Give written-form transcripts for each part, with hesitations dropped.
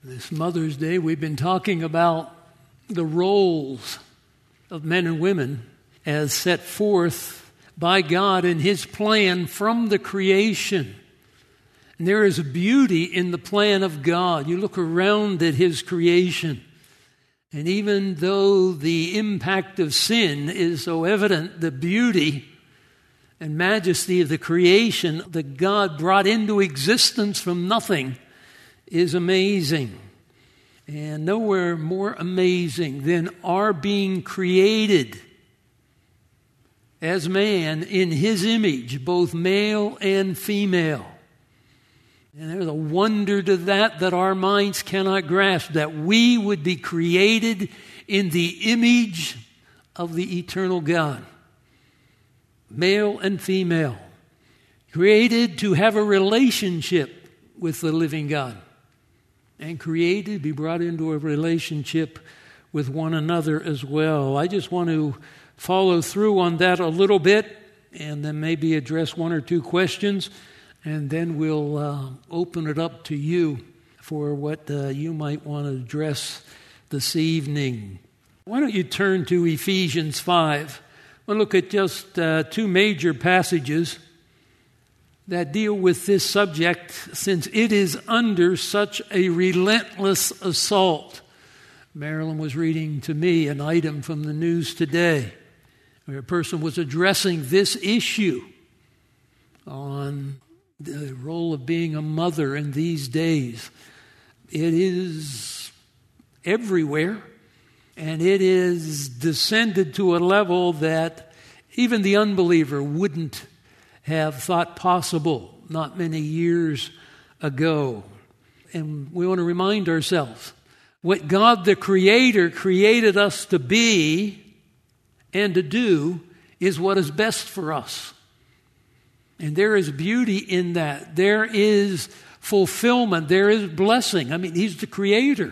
This Mother's Day, we've been talking about the roles of men and women as set forth by God in His plan from the creation. And there is a beauty in the plan of God. You look around at His creation, and even though the impact of sin is so evident, the beauty and majesty of the creation that God brought into existence from nothing is amazing. And nowhere more amazing than our being created as man in His image, both male and female. And there's a wonder to that our minds cannot grasp, that we would be created in the image of the eternal God. Male and female. Created to have a relationship with the living God. And created to be brought into a relationship with one another as well. I just want to follow through on that a little bit and then maybe address one or two questions, and then we'll open it up to you for what you might want to address this evening. Why don't you turn to Ephesians 5? We'll look at just two major passages that deal with this subject, since it is under such a relentless assault. Marilyn was reading to me an item from the news today where a person was addressing this issue on the role of being a mother in these days. It is everywhere, and it is descended to a level that even the unbeliever wouldn't have thought possible not many years ago. And we want to remind ourselves what God the Creator created us to be and to do is what is best for us. And there is beauty in that. There is fulfillment. There is blessing. I mean, He's the Creator.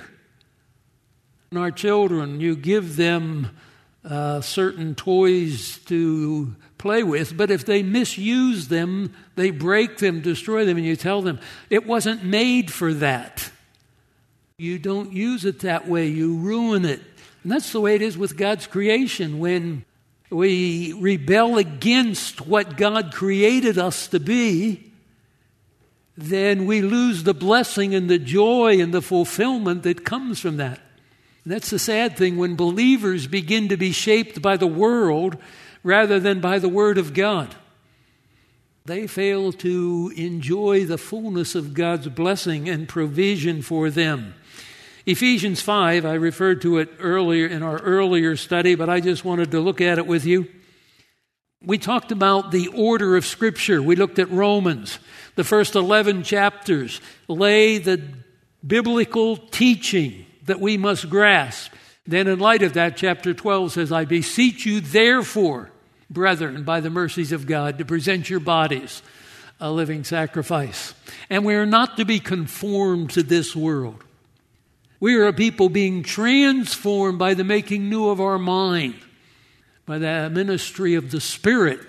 And our children, you give them certain toys to play with, but if they misuse them, they break them, destroy them, and you tell them, it wasn't made for that. You don't use it that way, you ruin it. And that's the way it is with God's creation. When we rebel against what God created us to be, then we lose the blessing and the joy and the fulfillment that comes from that. And that's the sad thing when believers begin to be shaped by the world rather than by the Word of God. They fail to enjoy the fullness of God's blessing and provision for them. Ephesians 5, I referred to it earlier in our earlier study, but I just wanted to look at it with you. We talked about the order of Scripture. We looked at Romans. The first 11 chapters lay the biblical teaching that we must grasp. Then in light of that, chapter 12 says, I beseech you therefore, brethren, by the mercies of God, to present your bodies a living sacrifice. And we are not to be conformed to this world. We are a people being transformed by the making new of our mind, by the ministry of the Spirit,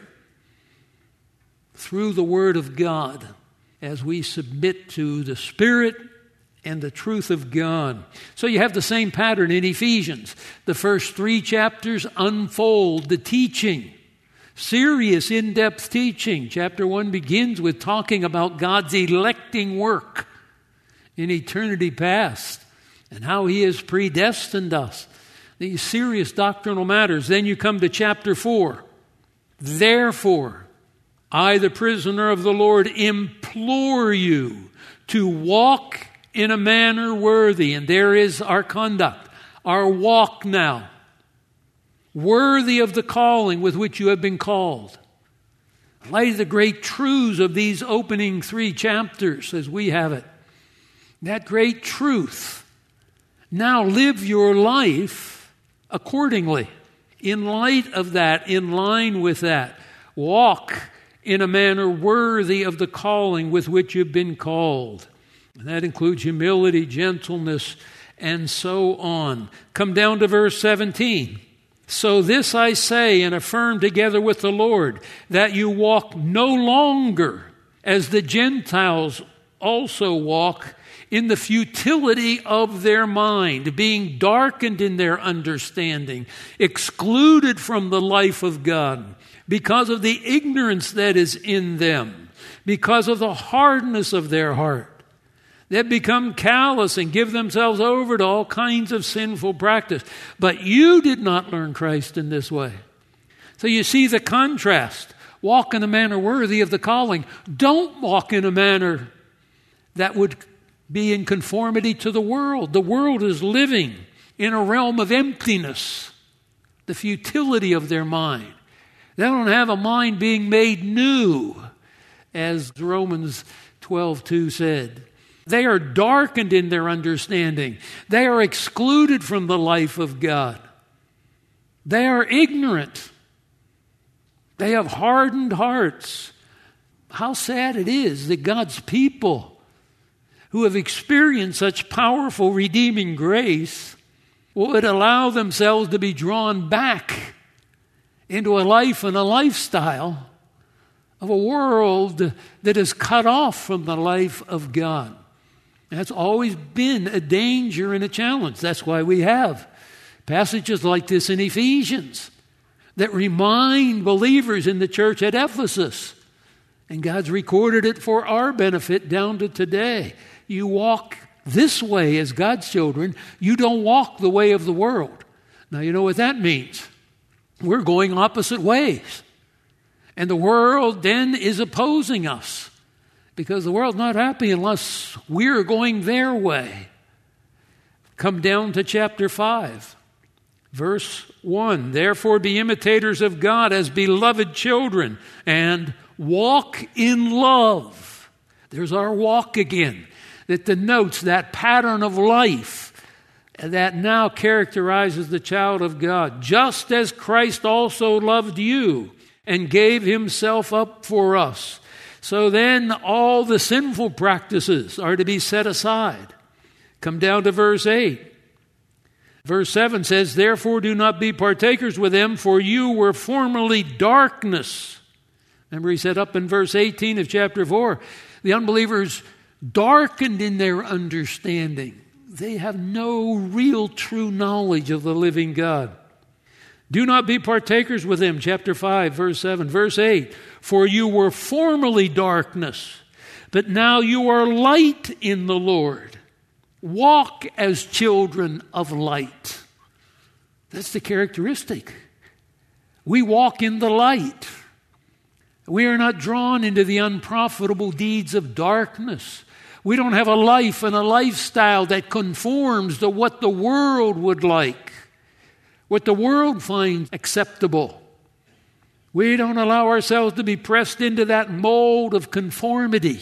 through the Word of God, as we submit to the Spirit and the truth of God. So you have the same pattern in Ephesians. The first 3 chapters unfold the teaching. Serious, in-depth teaching. Chapter 1 begins with talking about God's electing work in eternity past and how He has predestined us. These serious doctrinal matters. Then you come to chapter 4. Therefore, I, the prisoner of the Lord, implore you to walk in a manner worthy. And there is our conduct, our walk now. Worthy of the calling with which you have been called. In light of the great truths of these opening 3 chapters as we have it. That great truth. Now live your life accordingly. In light of that, in line with that. Walk in a manner worthy of the calling with which you've been called. And that includes humility, gentleness, and so on. Come down to verse 17. So this I say and affirm together with the Lord, that you walk no longer as the Gentiles also walk in the futility of their mind, being darkened in their understanding, excluded from the life of God because of the ignorance that is in them, because of the hardness of their heart. They become callous and give themselves over to all kinds of sinful practice. But you did not learn Christ in this way. So you see the contrast. Walk in a manner worthy of the calling. Don't walk in a manner that would be in conformity to the world. The world is living in a realm of emptiness, the futility of their mind. They don't have a mind being made new, as Romans 12:2 said. They are darkened in their understanding. They are excluded from the life of God. They are ignorant. They have hardened hearts. How sad it is that God's people who have experienced such powerful redeeming grace would allow themselves to be drawn back into a life and a lifestyle of a world that is cut off from the life of God. That's always been a danger and a challenge. That's why we have passages like this in Ephesians that remind believers in the church at Ephesus. And God's recorded it for our benefit down to today. You walk this way as God's children. You don't walk the way of the world. Now, you know what that means. We're going opposite ways. And the world then is opposing us because the world's not happy unless we're going their way. Come down to chapter 5, verse 1. Therefore be imitators of God as beloved children and walk in love. There's our walk again. That denotes that pattern of life that now characterizes the child of God. Just as Christ also loved you and gave himself up for us. So then all the sinful practices are to be set aside. Come down to verse 8. Verse 7 says, therefore do not be partakers with them, for you were formerly darkness. Remember he said up in verse 18 of chapter 4, the unbelievers darkened in their understanding. They have no real true knowledge of the living God. Do not be partakers with them, chapter 5, verse 7. Verse 8, for you were formerly darkness, but now you are light in the Lord. Walk as children of light. That's the characteristic. We walk in the light. We are not drawn into the unprofitable deeds of darkness. We don't have a life and a lifestyle that conforms to what the world would like, what the world finds acceptable. We don't allow ourselves to be pressed into that mold of conformity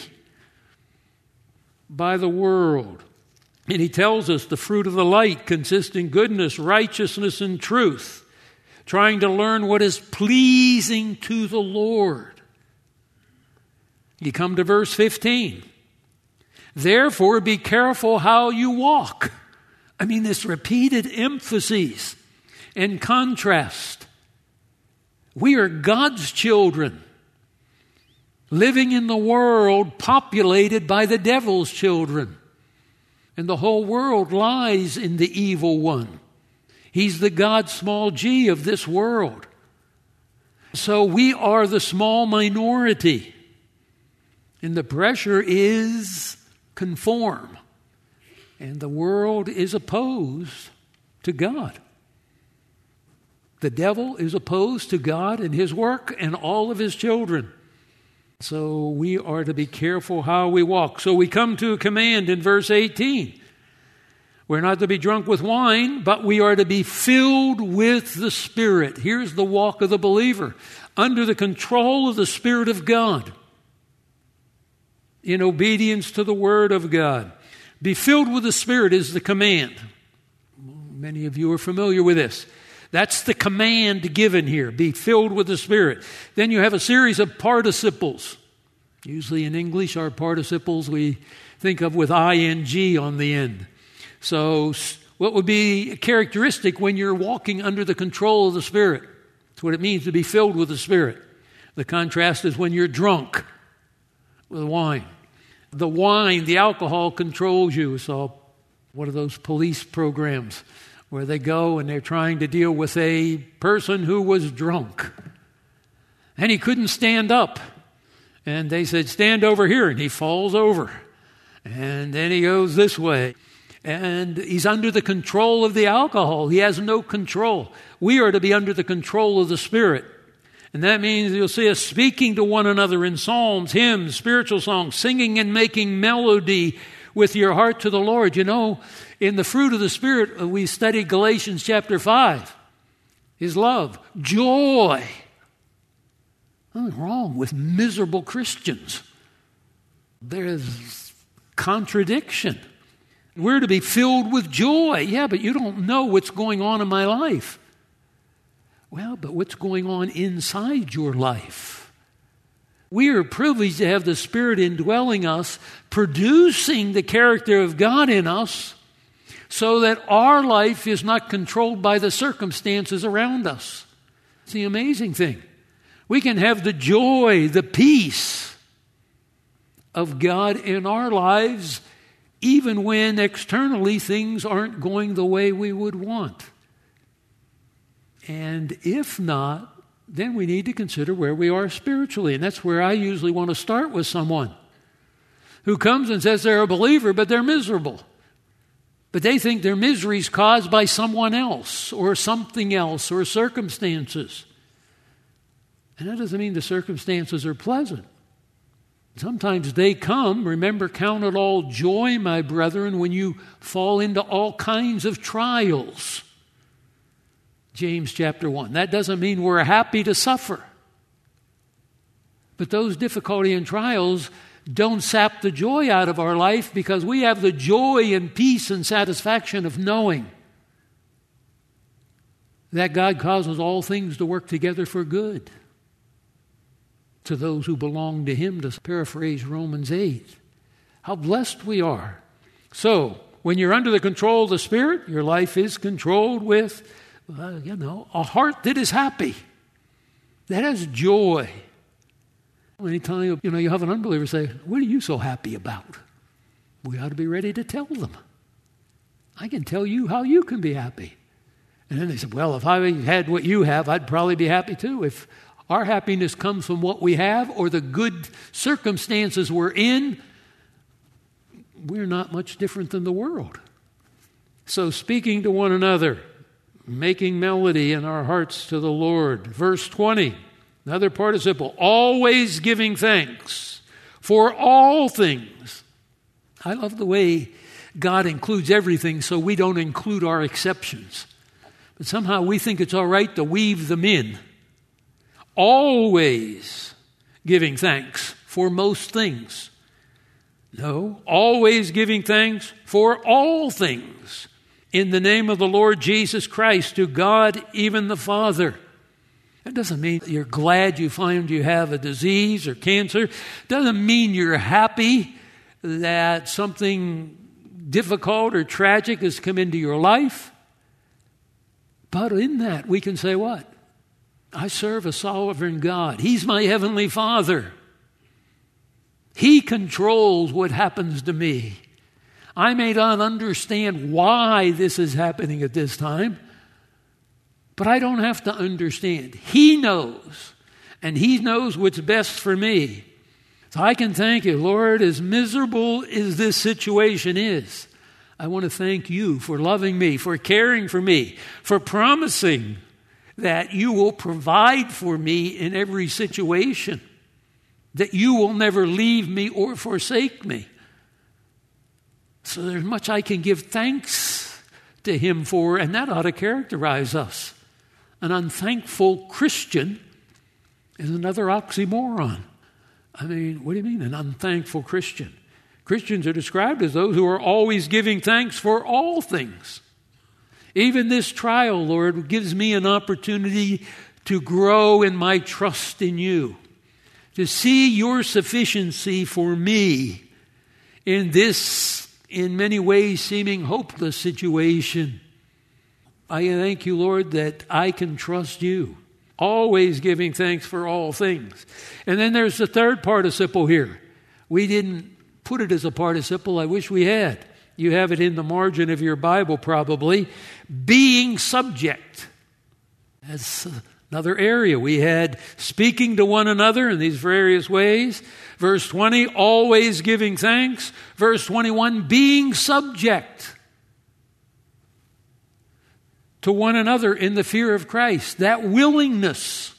by the world. And he tells us the fruit of the light consists in goodness, righteousness, and truth, trying to learn what is pleasing to the Lord. You come to verse 15. Therefore, be careful how you walk. I mean, this repeated emphasis and contrast. We are God's children, living in the world populated by the devil's children. And the whole world lies in the evil one. He's the God small g of this world. So we are the small minority. And the pressure is conform. And the world is opposed to God. The devil is opposed to God and his work and all of his children. So we are to be careful how we walk. So we come to a command in verse 18. We're not to be drunk with wine, but we are to be filled with the Spirit. Here's the walk of the believer. Under the control of the Spirit of God. In obedience to the Word of God. Be filled with the Spirit is the command. Many of you are familiar with this. That's the command given here. Be filled with the Spirit. Then you have a series of participles. Usually in English, our participles we think of with ing on the end. So what would be characteristic when you're walking under the control of the Spirit? That's what it means to be filled with the Spirit. The contrast is when you're drunk with wine. The wine, the alcohol controls you. So one of those police programs where they go and they're trying to deal with a person who was drunk. And he couldn't stand up. And they said, stand over here. And he falls over. And then he goes this way. And he's under the control of the alcohol. He has no control. We are to be under the control of the Spirit. And that means you'll see us speaking to one another in psalms, hymns, spiritual songs, singing and making melody with your heart to the Lord. You know, in the fruit of the Spirit, we studied Galatians chapter 5. His love, joy. Nothing wrong with miserable Christians. There's contradiction. We're to be filled with joy. Yeah, but you don't know what's going on in my life. Well, but what's going on inside your life? We are privileged to have the Spirit indwelling us, producing the character of God in us, so that our life is not controlled by the circumstances around us. It's the amazing thing. We can have the joy, the peace of God in our lives, even when externally things aren't going the way we would want. And if not, then we need to consider where we are spiritually. And that's where I usually want to start with someone who comes and says they're a believer, but they're miserable. But they think their misery is caused by someone else or something else or circumstances. And that doesn't mean the circumstances are pleasant. Sometimes they come. Remember, count it all joy, my brethren, when you fall into all kinds of trials. James chapter 1. That doesn't mean we're happy to suffer. But those difficulty and trials don't sap the joy out of our life, because we have the joy and peace and satisfaction of knowing that God causes all things to work together for good to those who belong to Him, to paraphrase Romans 8. How blessed we are. So, when you're under the control of the Spirit, your life is controlled with, a heart that is happy, that has joy. Anytime you have an unbeliever say, what are you so happy about? We ought to be ready to tell them. I can tell you how you can be happy. And then they said, well, if I had what you have, I'd probably be happy too. If our happiness comes from what we have or the good circumstances we're in, we're not much different than the world. So speaking to one another, making melody in our hearts to the Lord. Verse 20, another participle, always giving thanks for all things. I love the way God includes everything so we don't include our exceptions. But somehow we think it's all right to weave them in. Always giving thanks for most things. No, always giving thanks for all things in the name of the Lord Jesus Christ to God, even the Father. That doesn't mean you're glad you find you have a disease or cancer. Doesn't mean you're happy that something difficult or tragic has come into your life. But in that, we can say what? I serve a sovereign God. He's my heavenly Father. He controls what happens to me. I may not understand why this is happening at this time, but I don't have to understand. He knows, and He knows what's best for me. So I can thank You, Lord, as miserable as this situation is. I want to thank You for loving me, for caring for me, for promising that You will provide for me in every situation, that You will never leave me or forsake me. So there's much I can give thanks to Him for, and that ought to characterize us. An unthankful Christian is another oxymoron. I mean, what do you mean, an unthankful Christian? Christians are described as those who are always giving thanks for all things. Even this trial, Lord, gives me an opportunity to grow in my trust in You, to see Your sufficiency for me in this, in many ways, seeming hopeless situation. I thank You, Lord, that I can trust You, always giving thanks for all things. And then there's the third participle here. We didn't put it as a participle. I wish we had. You have it in the margin of your Bible probably. Being subject. That's another area. We had speaking to one another in these various ways. Verse 20, always giving thanks. Verse 21, being subject to one another in the fear of Christ. That willingness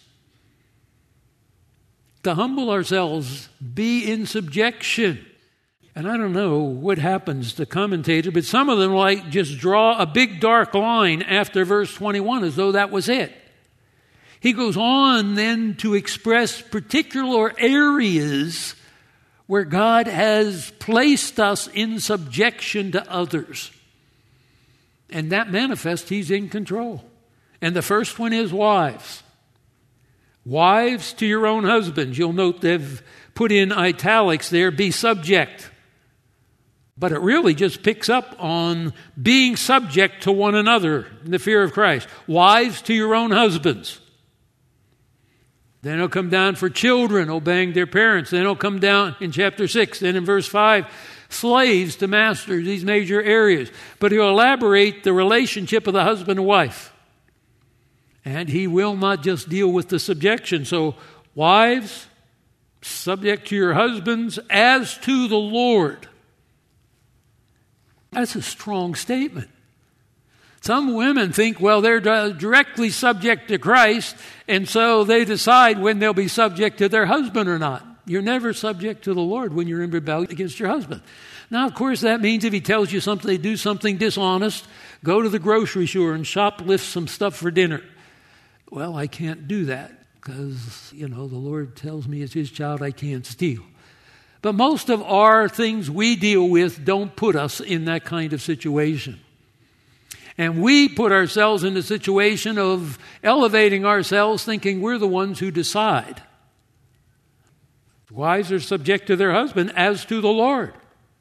to humble ourselves, be in subjection. And I don't know what happens to commentators, but some of them like just draw a big dark line after verse 21 as though that was it. He goes on then to express particular areas where God has placed us in subjection to others. And that manifests He's in control. And the first one is wives. Wives to your own husbands. You'll note they've put in italics there, be subject. But it really just picks up on being subject to one another in the fear of Christ. Wives to your own husbands. Then it'll come down for children obeying their parents. Then it'll come down in chapter 6. Then in verse 5, slaves to masters, these major areas. But he'll elaborate the relationship of the husband and wife. And he will not just deal with the subjection. So, wives, subject to your husbands as to the Lord. That's a strong statement. Some women think, well, they're directly subject to Christ, and so they decide when they'll be subject to their husband or not. You're never subject to the Lord when you're in rebellion against your husband. Now, of course, that means if he tells you something, they do something dishonest, go to the grocery store and shoplift some stuff for dinner. Well, I can't do that because, the Lord tells me as His child I can't steal. But most of our things we deal with don't put us in that kind of situation. And we put ourselves in the situation of elevating ourselves thinking we're the ones who decide. Wives are subject to their husband as to the Lord.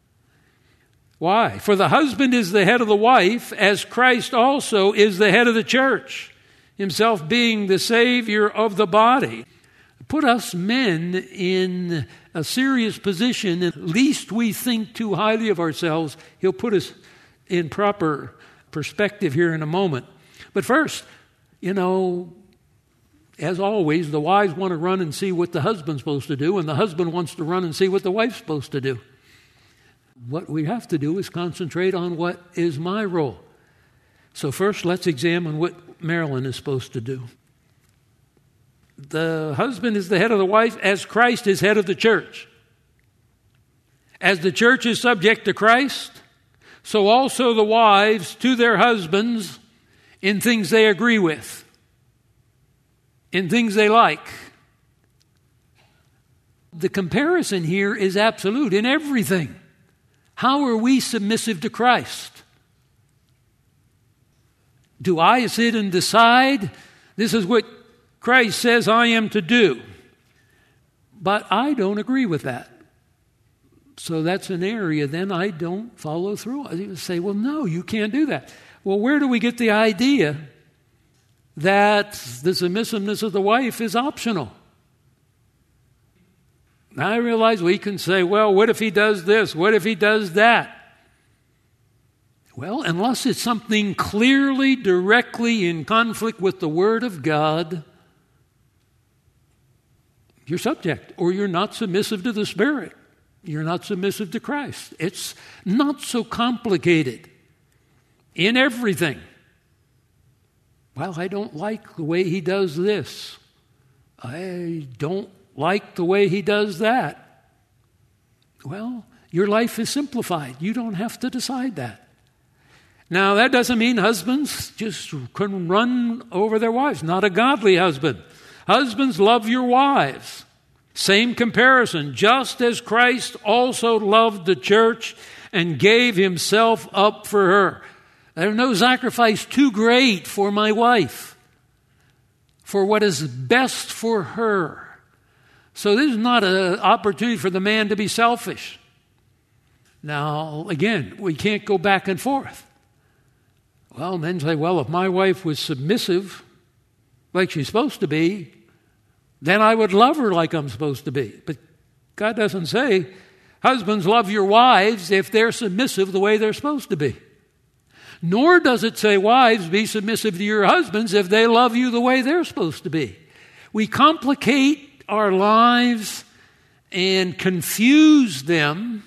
Why? For the husband is the head of the wife, as Christ also is the head of the church, Himself being the Savior of the body. Put us men in a serious position, at least we think too highly of ourselves. He'll put us in proper perspective here in a moment. But first, as always, the wives want to run and see what the husband's supposed to do, and the husband wants to run and see what the wife's supposed to do. What we have to do is concentrate on what is my role. So first, let's examine what Marilyn is supposed to do. The husband is the head of the wife as Christ is head of the church. As the church is subject to Christ, so also the wives to their husbands in things they agree with, in things they like. The comparison here is absolute in everything. How are we submissive to Christ? Do I sit and decide this is what Christ says I am to do? But I don't agree with that. So that's an area then I don't follow through. I say, well, no, you can't do that. Well, where do we get the idea that the submissiveness of the wife is optional? Now I realize we can say, well, what if he does this? What if he does that? Well, unless it's something clearly, directly in conflict with the Word of God, you're subject, or you're not submissive to the Spirit. You're not submissive to Christ. It's not so complicated in everything. Well, I don't like the way he does this. I don't like the way he does that. Well, your life is simplified. You don't have to decide that. Now, that doesn't mean husbands just can run over their wives. Not a godly husband. Husbands, love your wives. Same comparison. Just as Christ also loved the church and gave Himself up for her. There's no sacrifice too great for my wife, for what is best for her. So this is not an opportunity for the man to be selfish. Now, again, we can't go back and forth. Well, men say, well, if my wife was submissive, like she's supposed to be, then I would love her like I'm supposed to be. But God doesn't say, Husbands, love your wives if they're submissive the way they're supposed to be. Nor does it say, wives, be submissive to your husbands if they love you the way they're supposed to be. We complicate our lives and confuse them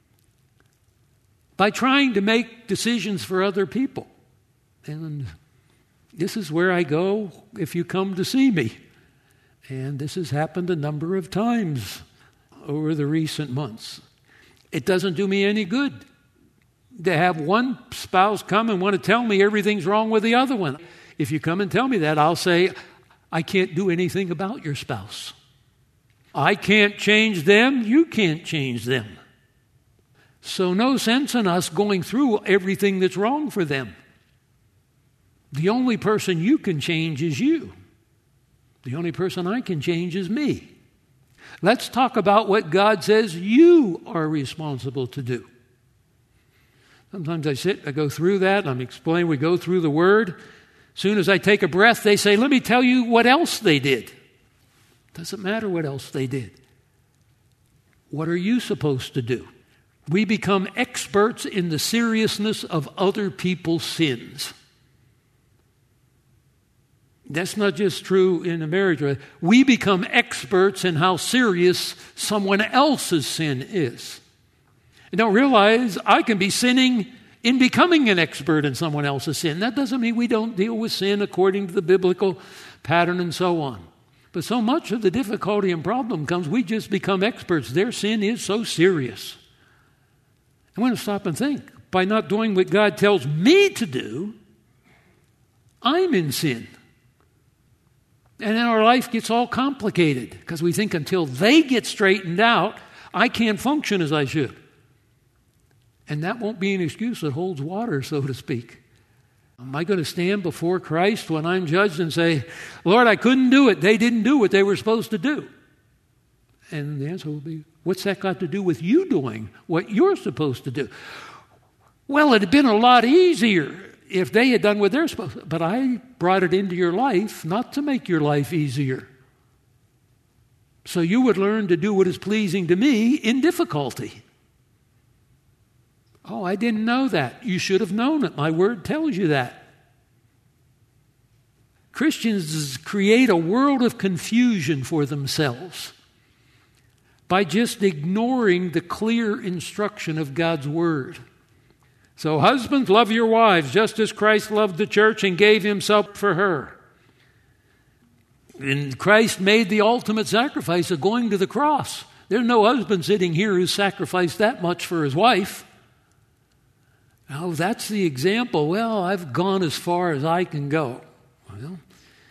by trying to make decisions for other people. And this is where I go if you come to see me. And this has happened a number of times over the recent months. It doesn't do me any good to have one spouse come and want to tell me everything's wrong with the other one. If you come and tell me that, I'll say, I can't do anything about your spouse. I can't change them. You can't change them. So no sense in us going through everything that's wrong for them. The only person you can change is you. The only person I can change is me. Let's talk about what God says you are responsible to do. Sometimes I go through that, I'm explaining, we go through the Word. As soon as I take a breath, they say, let me tell you what else they did. Doesn't matter what else they did. What are you supposed to do? We become experts in the seriousness of other people's sins. That's not just true in a marriage. We become experts in how serious someone else's sin is. And don't realize I can be sinning in becoming an expert in someone else's sin. That doesn't mean we don't deal with sin according to the biblical pattern and so on. But so much of the difficulty and problem comes, we just become experts. Their sin is so serious. I want to stop and think. By not doing what God tells me to do, I'm in sin. And then our life gets all complicated because we think until they get straightened out, I can't function as I should. And that won't be an excuse that holds water, so to speak. Am I going to stand before Christ when I'm judged and say, Lord, I couldn't do it. They didn't do what they were supposed to do. And the answer will be, what's that got to do with you doing what you're supposed to do? Well, it had been a lot easier if they had done what they're supposed to. But I brought it into your life not to make your life easier. So you would learn to do what is pleasing to me in difficulty. Oh, I didn't know that. You should have known it. My word tells you that. Christians create a world of confusion for themselves by just ignoring the clear instruction of God's word. So husbands, love your wives, just as Christ loved the church and gave himself for her. And Christ made the ultimate sacrifice of going to the cross. There's no husband sitting here who sacrificed that much for his wife. Oh, that's the example. Well, I've gone as far as I can go. Well,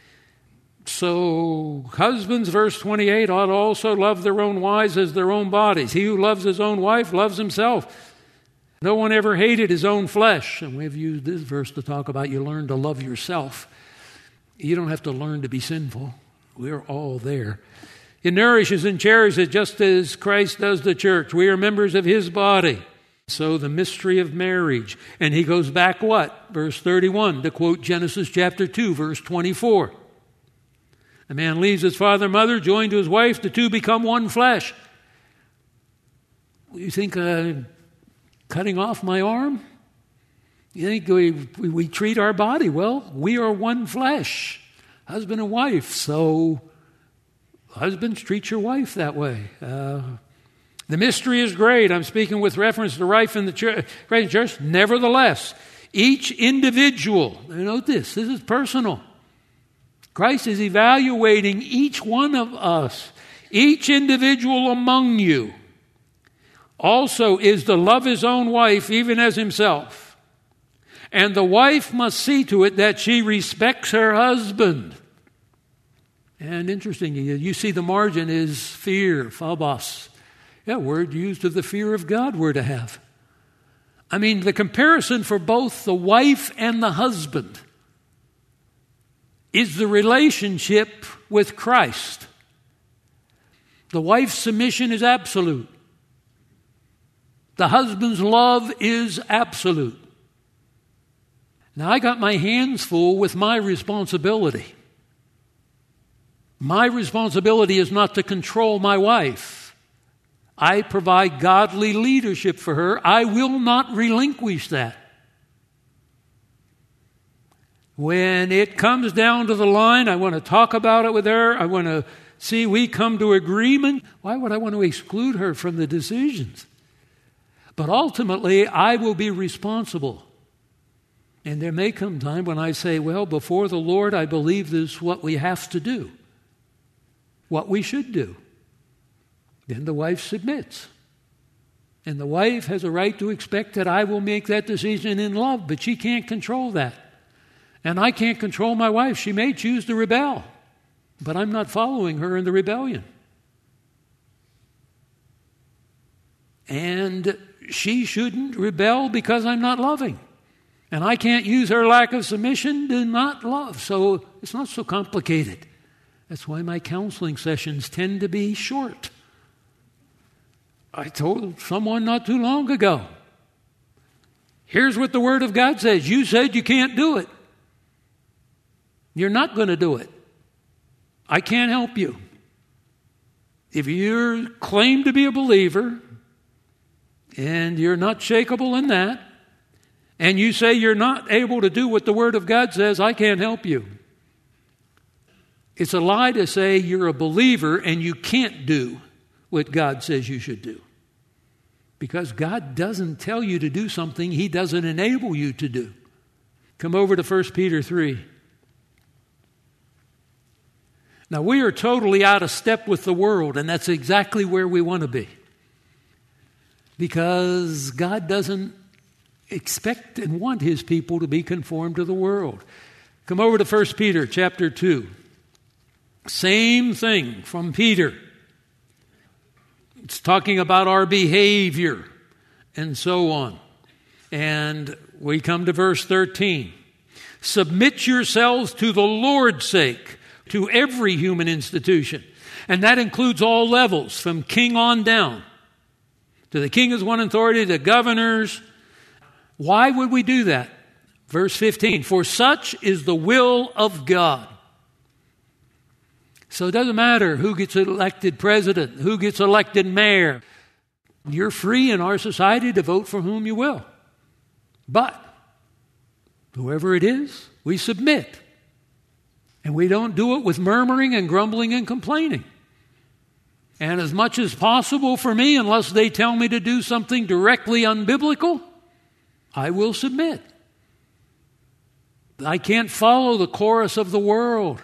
so husbands, verse 28, ought also love their own wives as their own bodies. He who loves his own wife loves himself. No one ever hated his own flesh. And we've used this verse to talk about you learn to love yourself. You don't have to learn to be sinful. We're all there. It nourishes and cherishes just as Christ does the church. We are members of his body. So the mystery of marriage. And he goes back what? Verse 31, to quote Genesis chapter 2, verse 24. A man leaves his father and mother, joined to his wife, the two become one flesh. You think cutting off my arm? You think we treat our body? Well, we are one flesh, husband and wife. So husbands, treat your wife that way. The mystery is great. I'm speaking with reference to life in the church. Nevertheless, each individual, note this is personal. Christ is evaluating each one of us, each individual among you. Also is to love his own wife even as himself. And the wife must see to it that she respects her husband. And interesting, you see the margin is fear, phobos. That word used of the fear of God we're to have. I mean, the comparison for both the wife and the husband is the relationship with Christ. The wife's submission is absolute. The husband's love is absolute. Now, I got my hands full with my responsibility. My responsibility is not to control my wife. I provide godly leadership for her. I will not relinquish that. When it comes down to the line, I want to talk about it with her. I want to see we come to agreement. Why would I want to exclude her from the decisions? But ultimately, I will be responsible. And there may come time when I say, well, before the Lord, I believe this is what we have to do, what we should do. Then the wife submits. And the wife has a right to expect that I will make that decision in love, but she can't control that. And I can't control my wife. She may choose to rebel, but I'm not following her in the rebellion. And she shouldn't rebel because I'm not loving. And I can't use her lack of submission to not love. So it's not so complicated. That's why my counseling sessions tend to be short. I told someone not too long ago, here's what the Word of God says. You said you can't do it. You're not going to do it. I can't help you. If you claim to be a believer and you're not shakable in that, and you say you're not able to do what the Word of God says, I can't help you. It's a lie to say you're a believer and you can't do what God says you should do. Because God doesn't tell you to do something He doesn't enable you to do. Come over to 1 Peter 3. Now, we are totally out of step with the world, and that's exactly where we want to be. Because God doesn't expect and want His people to be conformed to the world. Come over to 1 Peter chapter 2. Same thing from Peter. It's talking about our behavior and so on. And we come to verse 13. Submit yourselves to the Lord's sake to every human institution. And that includes all levels, from king on down. To the king as one authority, to governors. Why would we do that? Verse 15. For such is the will of God. So it doesn't matter who gets elected president, who gets elected mayor. You're free in our society to vote for whom you will. But whoever it is, we submit. And we don't do it with murmuring and grumbling and complaining. And as much as possible for me, unless they tell me to do something directly unbiblical, I will submit. I can't follow the chorus of the world.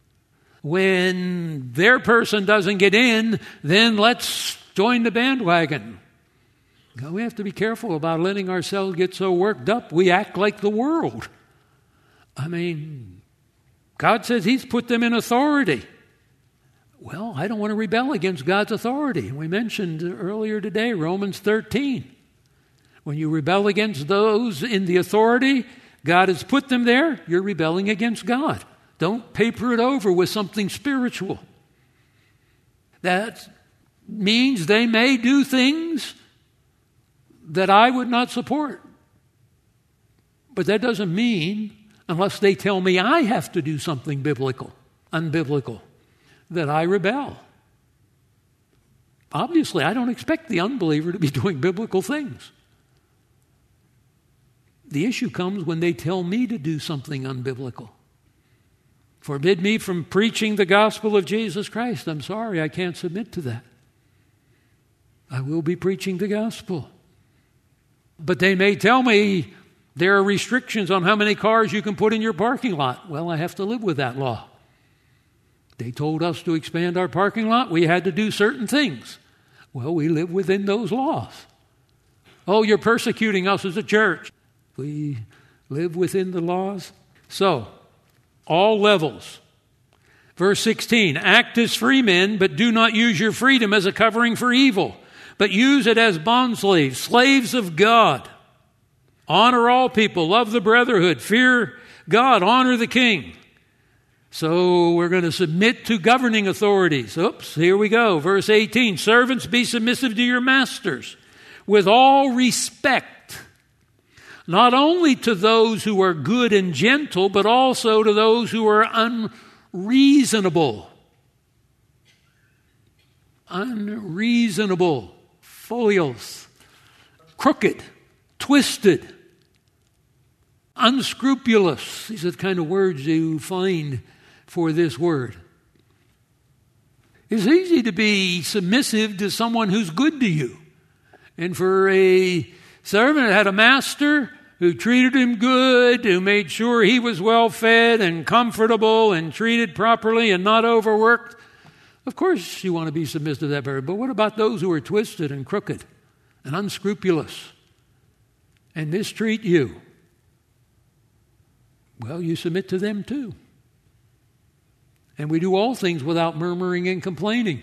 When their person doesn't get in, then let's join the bandwagon. Now, we have to be careful about letting ourselves get so worked up we act like the world. I mean, God says He's put them in authority. Well, I don't want to rebel against God's authority. We mentioned earlier today, Romans 13. When you rebel against those in the authority, God has put them there, you're rebelling against God. Don't paper it over with something spiritual. That means they may do things that I would not support. But that doesn't mean, unless they tell me I have to do something unbiblical, that I rebel. Obviously, I don't expect the unbeliever to be doing biblical things. The issue comes when they tell me to do something unbiblical. Forbid me from preaching the gospel of Jesus Christ. I'm sorry, I can't submit to that. I will be preaching the gospel. But they may tell me there are restrictions on how many cars you can put in your parking lot. Well, I have to live with that law. They told us to expand our parking lot. We had to do certain things. Well, we live within those laws. Oh, you're persecuting us as a church. We live within the laws. So, all levels. Verse 16, act as free men, but do not use your freedom as a covering for evil, but use it as bondslaves, slaves of God. Honor all people, love the brotherhood, fear God, honor the king. So we're going to submit to governing authorities. Oops, here we go. Verse 18, servants, be submissive to your masters with all respect. Not only to those who are good and gentle, but also to those who are unreasonable. Unreasonable. pholios, crooked, twisted, unscrupulous. These are the kind of words you find for this word. It's easy to be submissive to someone who's good to you. And for a servant that had a master who treated him good, who made sure he was well fed and comfortable and treated properly and not overworked, of course you want to be submissive to that person. But what about those who are twisted and crooked and unscrupulous and mistreat you? Well, you submit to them too. And we do all things without murmuring and complaining.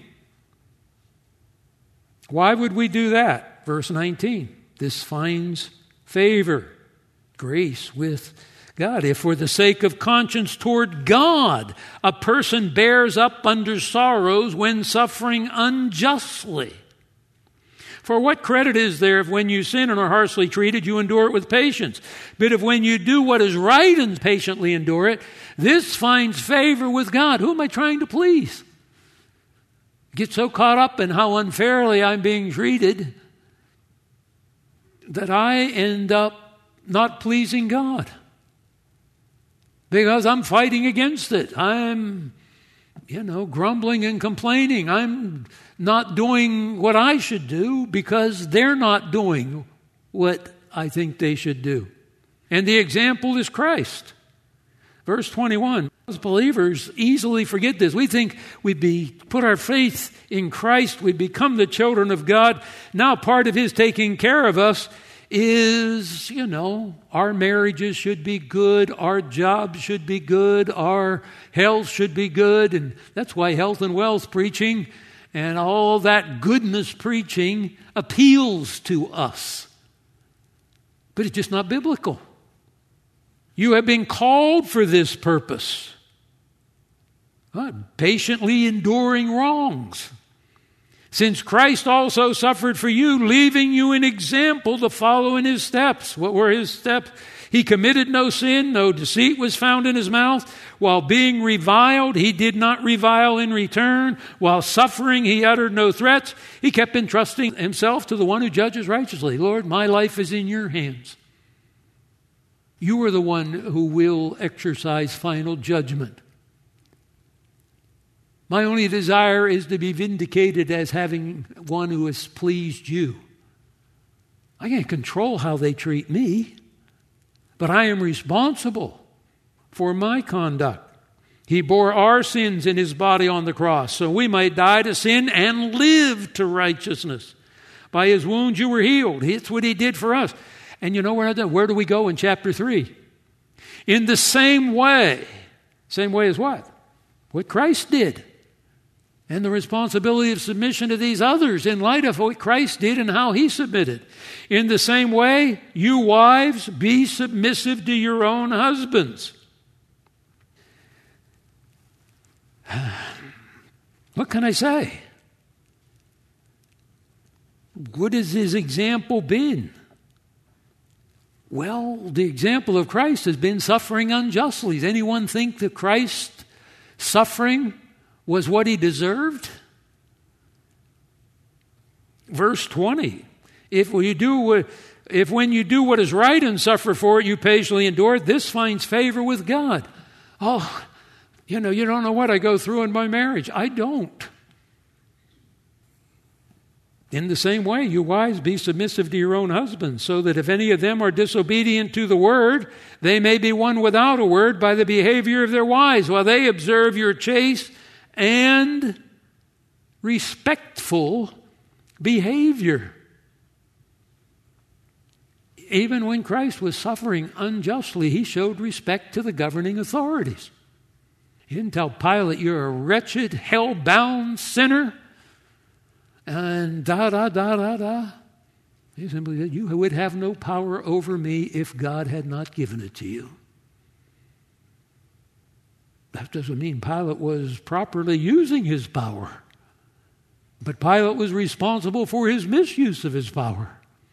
Why would we do that? Verse 19. This finds favor, grace with God. If for the sake of conscience toward God, a person bears up under sorrows when suffering unjustly. For what credit is there if when you sin and are harshly treated, you endure it with patience? But if when you do what is right and patiently endure it, this finds favor with God. Who am I trying to please? Get so caught up in how unfairly I'm being treated that I end up not pleasing God. Because I'm fighting against it. I'm, grumbling and complaining. I'm not doing what I should do because they're not doing what I think they should do. And the example is Christ. Verse 21. As believers easily forget this. We think put our faith in Christ, we become the children of God. Now part of His taking care of us is, our marriages should be good, our jobs should be good, our health should be good. And that's why health and wealth preaching and all that goodness preaching appeals to us. But it's just not biblical. You have been called for this purpose. Patiently enduring wrongs. Since Christ also suffered for you, leaving you an example to follow in His steps. What were His steps? He committed no sin, no deceit was found in His mouth. While being reviled, He did not revile in return. While suffering, He uttered no threats. He kept entrusting Himself to the one who judges righteously. Lord, my life is in your hands. You are the one who will exercise final judgment. My only desire is to be vindicated as having one who has pleased you. I can't control how they treat me, but I am responsible for my conduct. He bore our sins in His body on the cross, so we might die to sin and live to righteousness. By His wounds you were healed. It's what He did for us. And where do we go in chapter 3? In the same way. Same way as what? What Christ did. And the responsibility of submission to these others in light of what Christ did and how He submitted. In the same way, you wives, be submissive to your own husbands. What can I say? What has His example been? Well, the example of Christ has been suffering unjustly. Does anyone think that Christ's suffering was what He deserved? Verse 20, if when you do what is right and suffer for it, you patiently endure it, this finds favor with God. Oh, you don't know what I go through in my marriage. I don't. In the same way, you wives, be submissive to your own husbands, so that if any of them are disobedient to the word, they may be won without a word by the behavior of their wives, while they observe your chaste and respectful behavior. Even when Christ was suffering unjustly, He showed respect to the governing authorities. He didn't tell Pilate, you're a wretched, hell-bound sinner, and He simply said, you would have no power over me if God had not given it to you. That doesn't mean Pilate was properly using his power. But Pilate was responsible for his misuse of his power.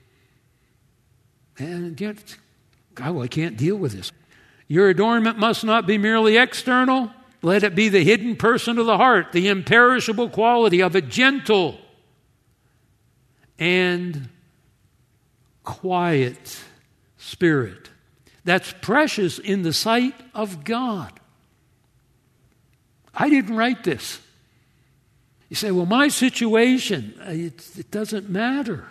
And yet, I can't deal with this. Your adornment must not be merely external. Let it be the hidden person of the heart, the imperishable quality of a gentle and quiet spirit. That's precious in the sight of God. I didn't write this. You say, well, my situation, it doesn't matter.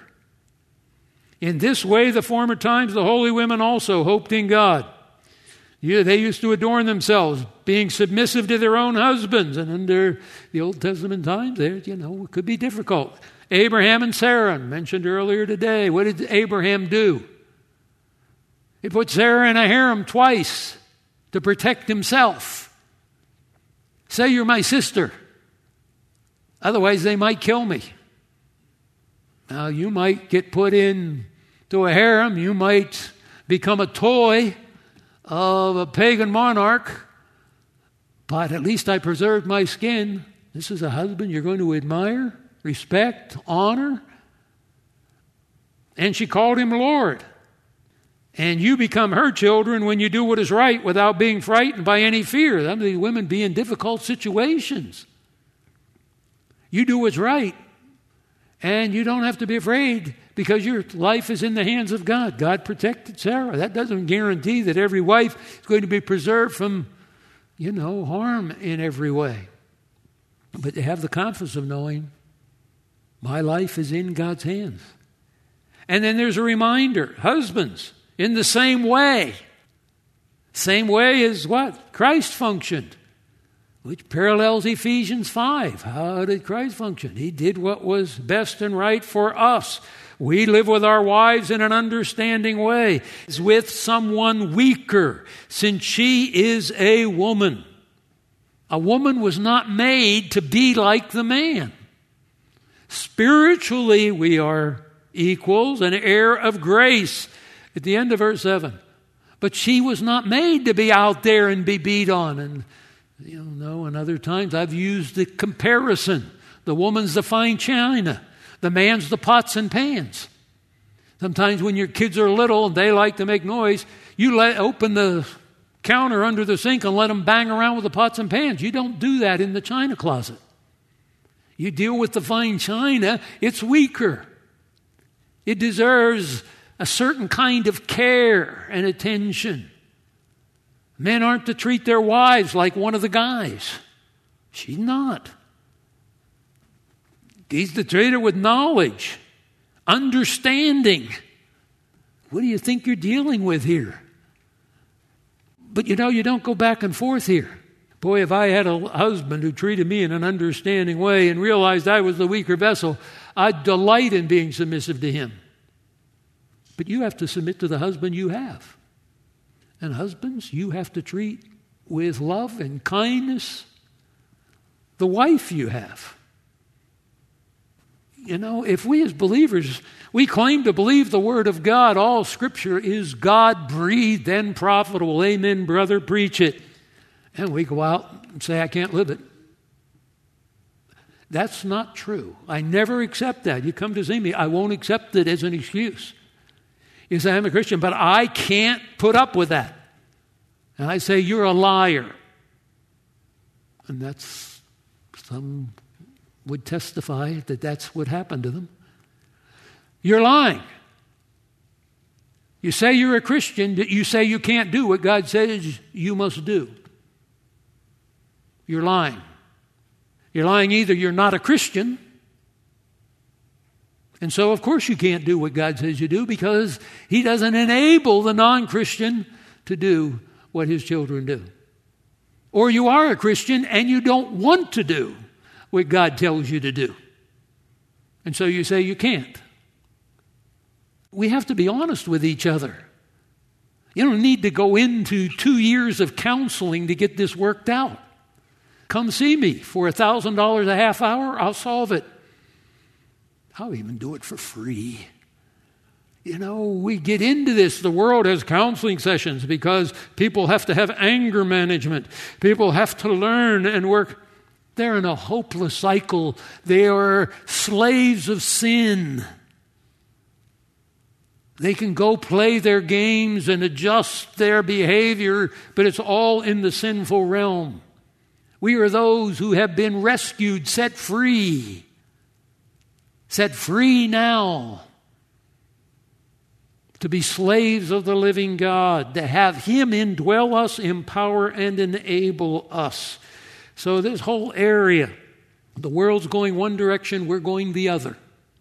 In this way, the former times, the holy women also hoped in God. Yeah, they used to adorn themselves, being submissive to their own husbands. And under the Old Testament times, there, it could be difficult. Abraham and Sarah, mentioned earlier today. What did Abraham do? He put Sarah in a harem twice to protect himself. Say you're my sister. Otherwise, they might kill me. Now, you might get put into a harem. You might become a toy of a pagan monarch. But at least I preserved my skin. This is a husband you're going to admire, respect, honor. And she called him Lord. And you become her children when you do what is right without being frightened by any fear. Some of these women be in difficult situations. You do what's right, and you don't have to be afraid because your life is in the hands of God. God protected Sarah. That doesn't guarantee that every wife is going to be preserved from, harm in every way. But they have the confidence of knowing my life is in God's hands. And then there's a reminder, husbands, in the same way. Same way as what? Christ functioned. Which parallels Ephesians 5. How did Christ function? He did what was best and right for us. We live with our wives in an understanding way, as with someone weaker, since she is a woman. A woman was not made to be like the man. Spiritually, we are equals, an heir of grace. At the end of verse 7. But she was not made to be out there and be beat on. And and other times I've used the comparison. The woman's the fine china. The man's the pots and pans. Sometimes when your kids are little and they like to make noise, you open the counter under the sink and let them bang around with the pots and pans. You don't do that in the china closet. You deal with the fine china. It's weaker. It deserves a certain kind of care and attention. Men aren't to treat their wives like one of the guys. She's not. He's to treat her with knowledge, understanding. What do you think you're dealing with here? But you don't go back and forth here. Boy, if I had a husband who treated me in an understanding way and realized I was the weaker vessel, I'd delight in being submissive to him. But you have to submit to the husband you have. And husbands, you have to treat with love and kindness the wife you have. If we as believers, we claim to believe the Word of God, all Scripture is God-breathed and profitable. Amen, brother, preach it. And we go out and say, I can't live it. That's not true. I never accept that. You come to see me, I won't accept it as an excuse. You say, I'm a Christian, but I can't put up with that. And I say, you're a liar. And some would testify that that's what happened to them. You're lying. You say you're a Christian, you say you can't do what God says you must do. You're lying. You're lying either you're not a Christian, and so, of course, you can't do what God says you do because He doesn't enable the non-Christian to do what His children do. Or you are a Christian and you don't want to do what God tells you to do. And so you say you can't. We have to be honest with each other. You don't need to go into 2 years of counseling to get this worked out. Come see me for $1,000 a half hour, I'll solve it. I'll even do it for free. We get into this. The world has counseling sessions because people have to have anger management. People have to learn and work. They're in a hopeless cycle. They are slaves of sin. They can go play their games and adjust their behavior, but it's all in the sinful realm. We are those who have been rescued, set free. set free now to be slaves of the living God, to have Him indwell us, empower, and enable us. So this whole area, the world's going one direction, we're going the other.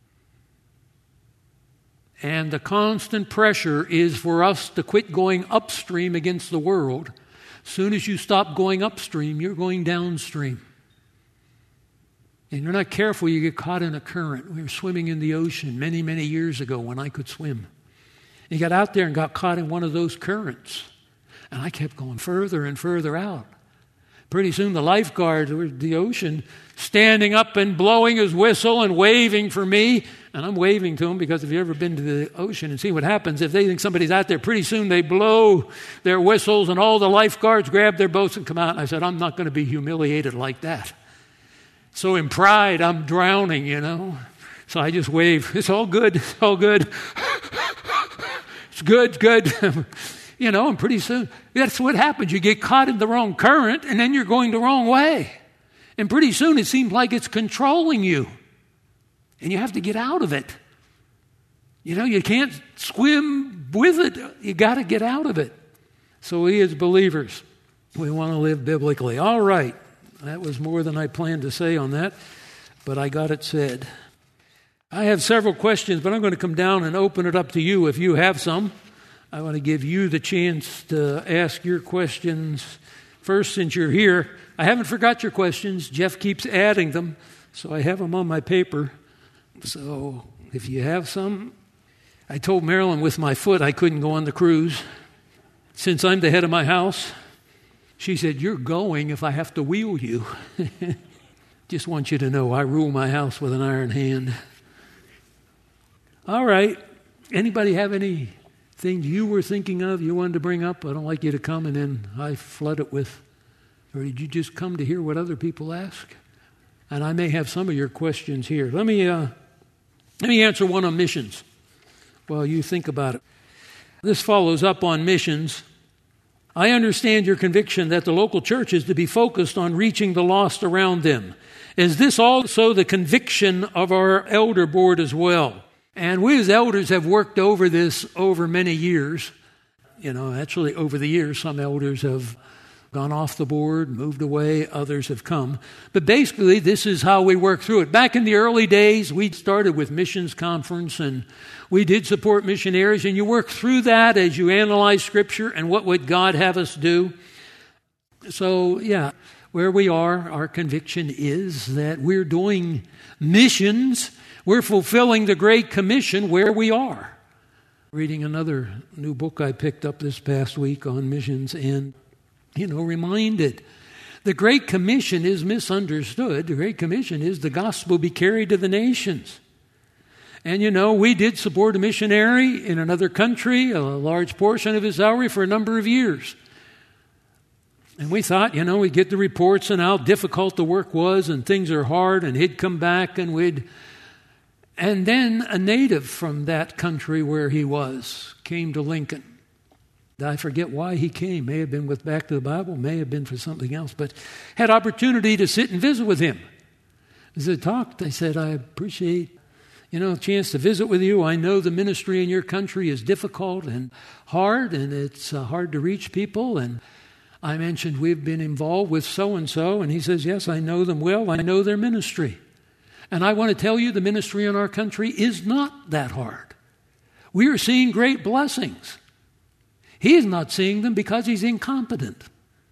And the constant pressure is for us to quit going upstream against the world. As soon as you stop going upstream, you're going downstream. And you're not careful, you get caught in a current. We were swimming in the ocean many, many years ago when I could swim. He got out there and got caught in one of those currents. And I kept going further and further out. Pretty soon the lifeguard of the ocean standing up and blowing his whistle and waving for me. And I'm waving to him because if you've ever been to the ocean and see what happens, if they think somebody's out there, pretty soon they blow their whistles and all the lifeguards grab their boats and come out. And I said, I'm not going to be humiliated like that. So in pride, I'm drowning, So I just wave. It's all good. It's all good. It's good. And pretty soon, that's what happens. You get caught in the wrong current, and then you're going the wrong way. And pretty soon, it seems like it's controlling you. And you have to get out of it. You can't swim with it. You got to get out of it. So we as believers, we want to live biblically. All right. That was more than I planned to say on that, but I got it said. I have several questions, but I'm going to come down and open it up to you if you have some. I want to give you the chance to ask your questions first since you're here. I haven't forgot your questions. Jeff keeps adding them, so I have them on my paper. So if you have some, I told Marilyn with my foot I couldn't go on the cruise. Since I'm the head of my house, she said, you're going if I have to wheel you. Just want you to know I rule my house with an iron hand. All right. Anybody have anything you were thinking of you wanted to bring up? I don't like you to come and then I flood it with, or did you just come to hear what other people ask? And I may have some of your questions here. Let me answer one on missions while you think about it. This follows up on missions. I understand your conviction that the local church is to be focused on reaching the lost around them. Is this also the conviction of our elder board as well? And we as elders have worked over this over many years. Actually over the years, some elders have gone off the board, moved away, others have come. But basically, this is how we work through it. Back in the early days, we started with missions conference, and we did support missionaries, and you work through that as you analyze Scripture and what would God have us do. So, where we are, our conviction is that we're doing missions. We're fulfilling the Great Commission where we are. Reading another new book I picked up this past week on missions, and reminded. The Great Commission is misunderstood. The Great Commission is the gospel be carried to the nations. And we did support a missionary in another country, a large portion of his salary for a number of years. And we thought, we'd get the reports and how difficult the work was and things are hard, and he'd come back and And then a native from that country where he was came to Lincoln. I forget why he came. May have been with Back to the Bible, may have been for something else, but had opportunity to sit and visit with him. As I talked, I said, I appreciate, a chance to visit with you. I know the ministry in your country is difficult and hard, and it's hard to reach people. And I mentioned we've been involved with so-and-so, and he says, yes, I know them well. I know their ministry. And I want to tell you the ministry in our country is not that hard. We are seeing great blessings. He is not seeing them because he's incompetent.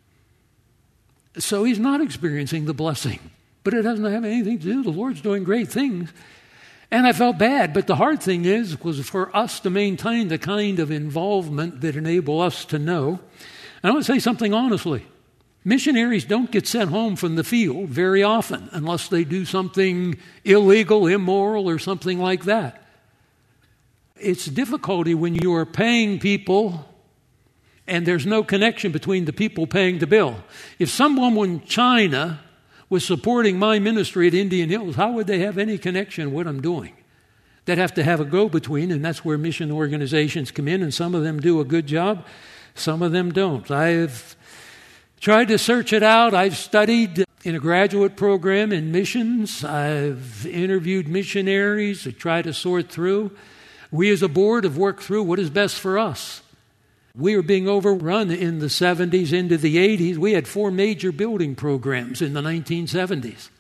So he's not experiencing the blessing. But it doesn't have anything to do. The Lord's doing great things. And I felt bad. But the hard thing was for us to maintain the kind of involvement that enable us to know. And I want to say something honestly. Missionaries don't get sent home from the field very often unless they do something illegal, immoral, or something like that. It's difficulty when you are paying people and there's no connection between the people paying the bill. If someone in China was supporting my ministry at Indian Hills, how would they have any connection with what I'm doing? They'd have to have a go-between, and that's where mission organizations come in, and some of them do a good job, some of them don't. I've Tried to search it out. I've studied in a graduate program in missions. I've interviewed missionaries to try to sort through. We as a board have worked through what is best for us. We were being overrun in the 70s into the 80s. We had 4 major building programs in the 1970s.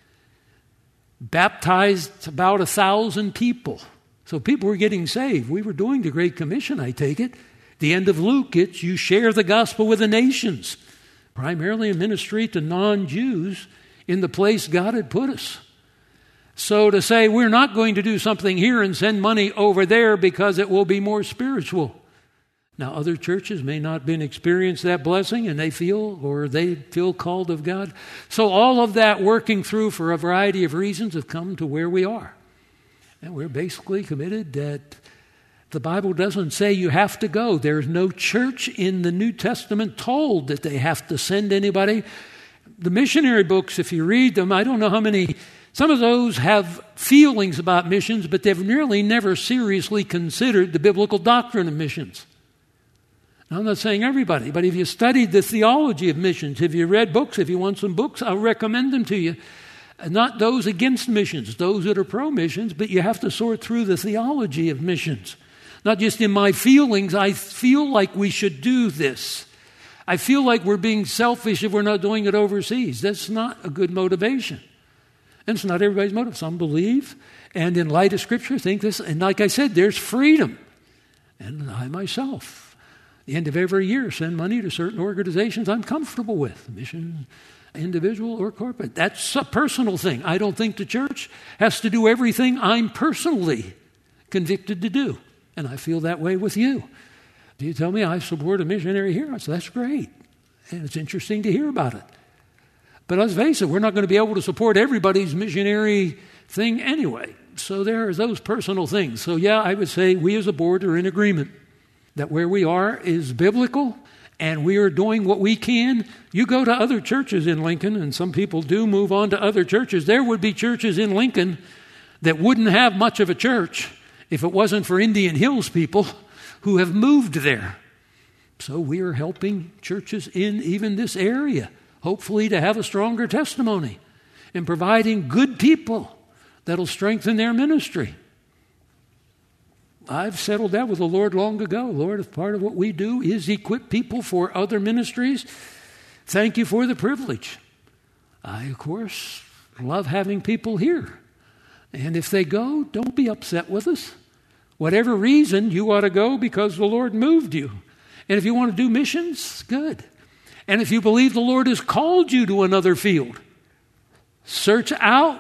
Baptized about 1,000 people. So people were getting saved. We were doing the Great Commission, I take it. The end of Luke, it's you share the gospel with the nations. Primarily a ministry to non-Jews in the place God had put us. So to say we're not going to do something here and send money over there because it will be more spiritual. Now, other churches may not have been experienced that blessing and they feel called of God. So all of that working through for a variety of reasons have come to where we are. And we're basically committed that the Bible doesn't say you have to go. There's no church in the New Testament told that they have to send anybody. The missionary books, if you read them, I don't know how many, some of those have feelings about missions, but they've really never seriously considered the biblical doctrine of missions. Now, I'm not saying everybody, but if you studied the theology of missions, if you read books, if you want some books, I'll recommend them to you. Not those against missions, those that are pro-missions, but you have to sort through the theology of missions. Not just in my feelings, I feel like we should do this. I feel like we're being selfish if we're not doing it overseas. That's not a good motivation. And it's not everybody's motive. Some believe, and in light of Scripture, think this. And like I said, there's freedom. And I myself, at the end of every year, send money to certain organizations I'm comfortable with, mission, individual or corporate. That's a personal thing. I don't think the church has to do everything I'm personally convicted to do. And I feel that way with you. If you tell me I support a missionary here, I say, that's great. And it's interesting to hear about it. But let's face it, we're not going to be able to support everybody's missionary thing anyway. So there are those personal things. So yeah, I would say we as a board are in agreement that where we are is biblical and we are doing what we can. You go to other churches in Lincoln, and some people do move on to other churches. There would be churches in Lincoln that wouldn't have much of a church if it wasn't for Indian Hills people who have moved there. So we are helping churches in even this area, hopefully to have a stronger testimony and providing good people that'll strengthen their ministry. I've settled that with the Lord long ago. Lord, if part of what we do is equip people for other ministries, thank you for the privilege. I, of course, love having people here. And if they go, don't be upset with us. Whatever reason, you ought to go because the Lord moved you. And if you want to do missions, good. And if you believe the Lord has called you to another field, search out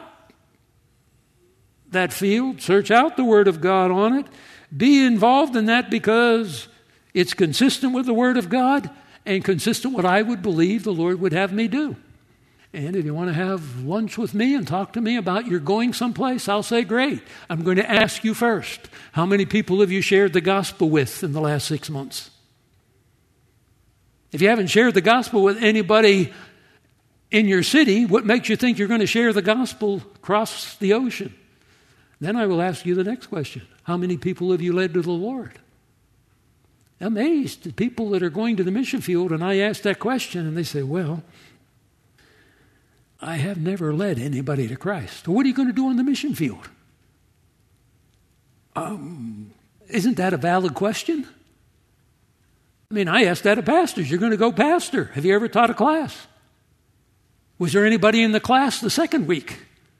that field, search out the Word of God on it, be involved in that because it's consistent with the Word of God and consistent with what I would believe the Lord would have me do. And if you want to have lunch with me and talk to me about you're going someplace, I'll say, great. I'm going to ask you first, how many people have you shared the gospel with in the last 6 months? If you haven't shared the gospel with anybody in your city, what makes you think you're going to share the gospel across the ocean? Then I will ask you the next question. How many people have you led to the Lord? I'm amazed at people that are going to the mission field, and I ask that question, and they say, well, I have never led anybody to Christ. So what are you going to do on the mission field? Isn't that a valid question? I mean, I asked that of pastors. You're going to go pastor. Have you ever taught a class? Was there anybody in the class the second week?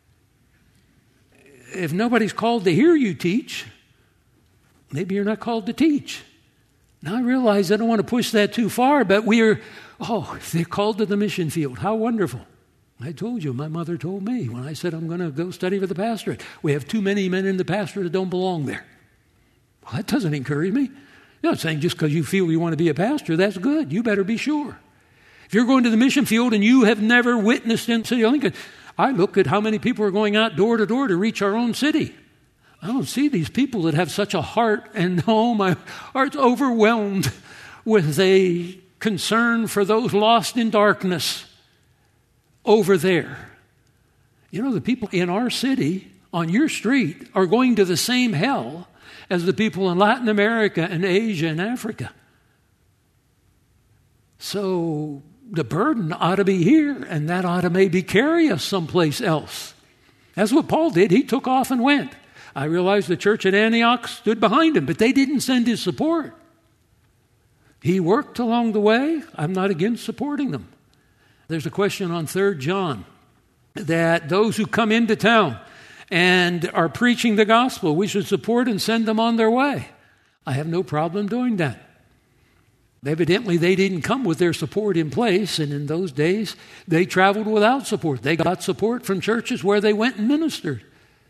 If nobody's called to hear you teach, maybe you're not called to teach. Now I realize I don't want to push that too far, but if they're called to the mission field, how wonderful. I told you, my mother told me when I said I'm going to go study for the pastorate. We have too many men in the pastorate that don't belong there. Well, that doesn't encourage me. You're not saying just because you feel you want to be a pastor, that's good. You better be sure. If you're going to the mission field and you have never witnessed in City of Lincoln, I look at how many people are going out door to door to reach our own city. I don't see these people that have such a heart, and my heart's overwhelmed with a concern for those lost in darkness over there. You know, the people in our city, on your street, are going to the same hell as the people in Latin America and Asia and Africa. So the burden ought to be here, and that ought to maybe carry us someplace else. That's what Paul did. He took off and went. I realize the church at Antioch stood behind him, but they didn't send his support. He worked along the way. I'm not against supporting them. There's a question on 3 John that those who come into town and are preaching the gospel, we should support and send them on their way. I have no problem doing that. Evidently, they didn't come with their support in place, and in those days, they traveled without support. They got support from churches where they went and ministered.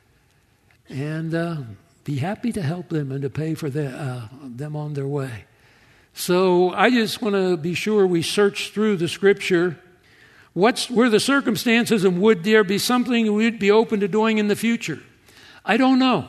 And be happy to help them and to pay for them on their way. So I just want to be sure we search through the Scripture. Were the circumstances, and would there be something we'd be open to doing in the future? I don't know.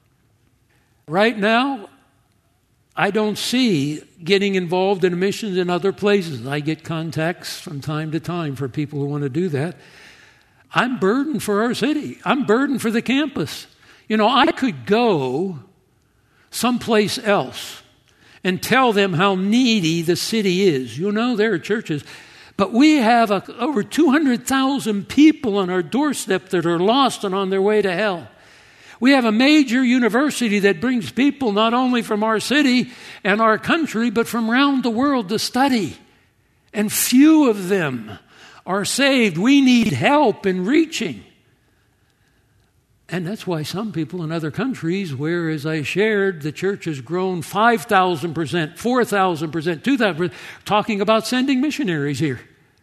Right now, I don't see getting involved in missions in other places. I get contacts from time to time for people who want to do that. I'm burdened for our city. I'm burdened for the campus. You know, I could go someplace else and tell them how needy the city is. You know, there are churches. But we have over 200,000 people on our doorstep that are lost and on their way to hell. We have a major university that brings people not only from our city and our country, but from around the world to study. And few of them are saved. We need help in reaching. And that's why some people in other countries, where, as I shared, the church has grown 5,000%, 4,000%, 2,000%, talking about sending missionaries here.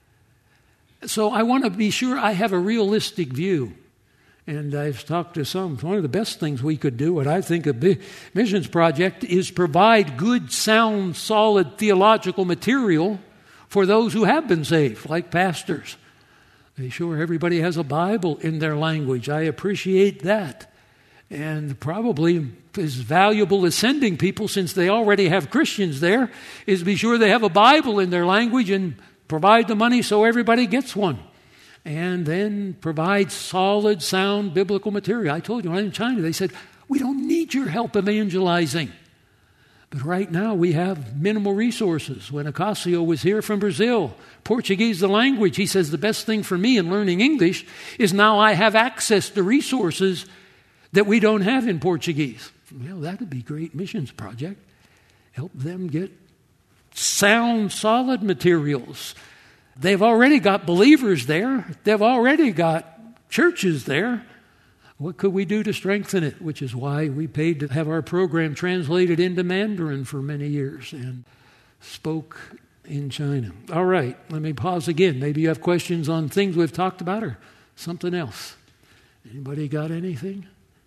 So I want to be sure I have a realistic view. And I've talked to some. One of the best things we could do, what I think a missions project, is provide good, sound, solid theological material for those who have been saved, like pastors. Be sure everybody has a Bible in their language. I appreciate that. And probably as valuable as sending people, since they already have Christians there, is be sure they have a Bible in their language and provide the money so everybody gets one. And then provide solid, sound biblical material. I told you, when I was in China, they said, we don't need your help evangelizing. But right now we have minimal resources. When Acasio was here from Brazil, Portuguese the language, he says the best thing for me in learning English is now I have access to resources that we don't have in Portuguese. Well, that would be a great missions project. Help them get sound, solid materials. They've already got believers there. They've already got churches there. What could we do to strengthen it? Which is why we paid to have our program translated into Mandarin for many years and spoke in China. All right, let me pause again. Maybe you have questions on things we've talked about or something else. Anybody got anything?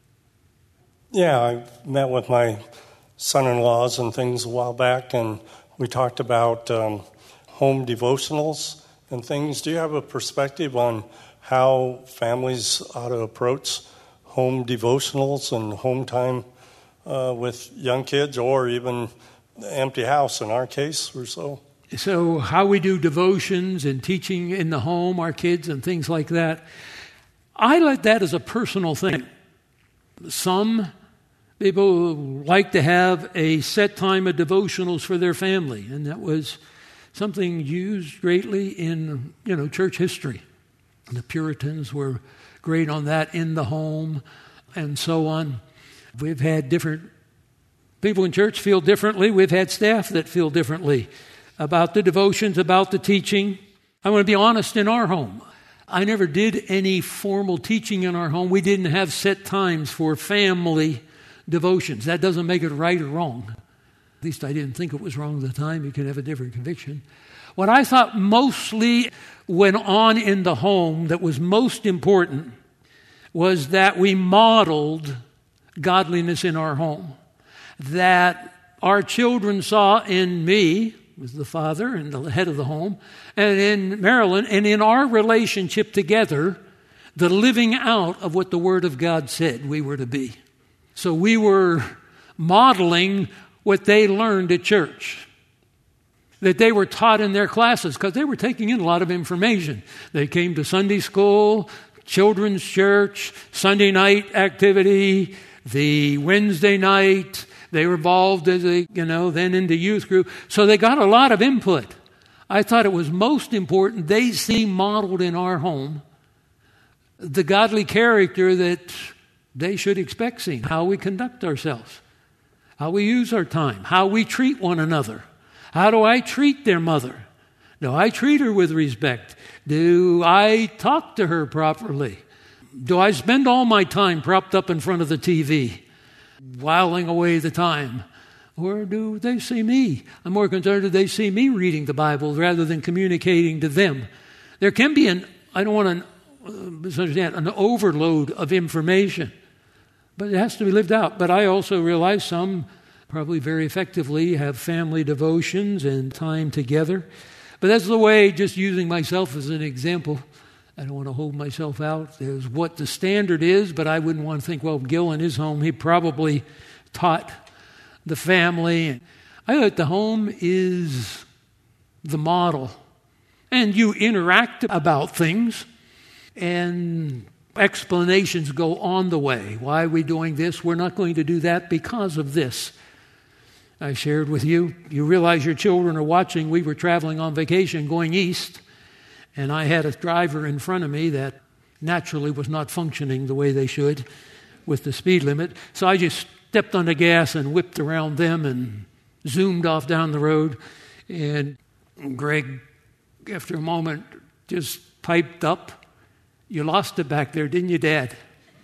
Yeah, I met with my son-in-laws and things a while back, and we talked about home devotionals and things. Do you have a perspective on how families ought to approach home devotionals and home time with young kids, or even the empty house in our case or so? So how we do devotions and teaching in the home, our kids and things like that, I like that as a personal thing. Some people like to have a set time of devotionals for their family, and that was something used greatly in, church history. The Puritans were great on that, in the home and so on. We've had different people in church feel differently. We've had staff that feel differently about the devotions, about the teaching. I want to be honest, in our home, I never did any formal teaching in our home. We didn't have set times for family devotions. That doesn't make it right or wrong. At least I didn't think it was wrong at the time. You can have a different conviction. What I thought mostly went on in the home that was most important was that we modeled godliness in our home. That our children saw in me, was the father and the head of the home, and in Marilyn, and in our relationship together, the living out of what the Word of God said we were to be. So we were modeling what they learned at church, that they were taught in their classes, because they were taking in a lot of information. They came to Sunday school, children's church, Sunday night activity, the Wednesday night. They were involved as then into youth group. So they got a lot of input. I thought it was most important they see modeled in our home the godly character that they should expect seen, how we conduct ourselves, how we use our time, how we treat one another. How do I treat their mother? Do I treat her with respect? Do I talk to her properly? Do I spend all my time propped up in front of the TV, whiling away the time? Or do they see me? I'm more concerned that they see me reading the Bible rather than communicating to them. There can be I don't want to misunderstand, an overload of information, but it has to be lived out. But I also realize some probably very effectively have family devotions and time together. But that's the way, just using myself as an example, I don't want to hold myself out. There's what the standard is, but I wouldn't want to think, well, Gil in his home, he probably taught the family. I thought the home is the model. And you interact about things, and explanations go on the way. Why are we doing this? We're not going to do that because of this. I shared with you, you realize your children are watching. We were traveling on vacation going east, and I had a driver in front of me that naturally was not functioning the way they should with the speed limit. So I just stepped on the gas and whipped around them and zoomed off down the road. And Greg, after a moment, just piped up, "You lost it back there, didn't you, Dad?"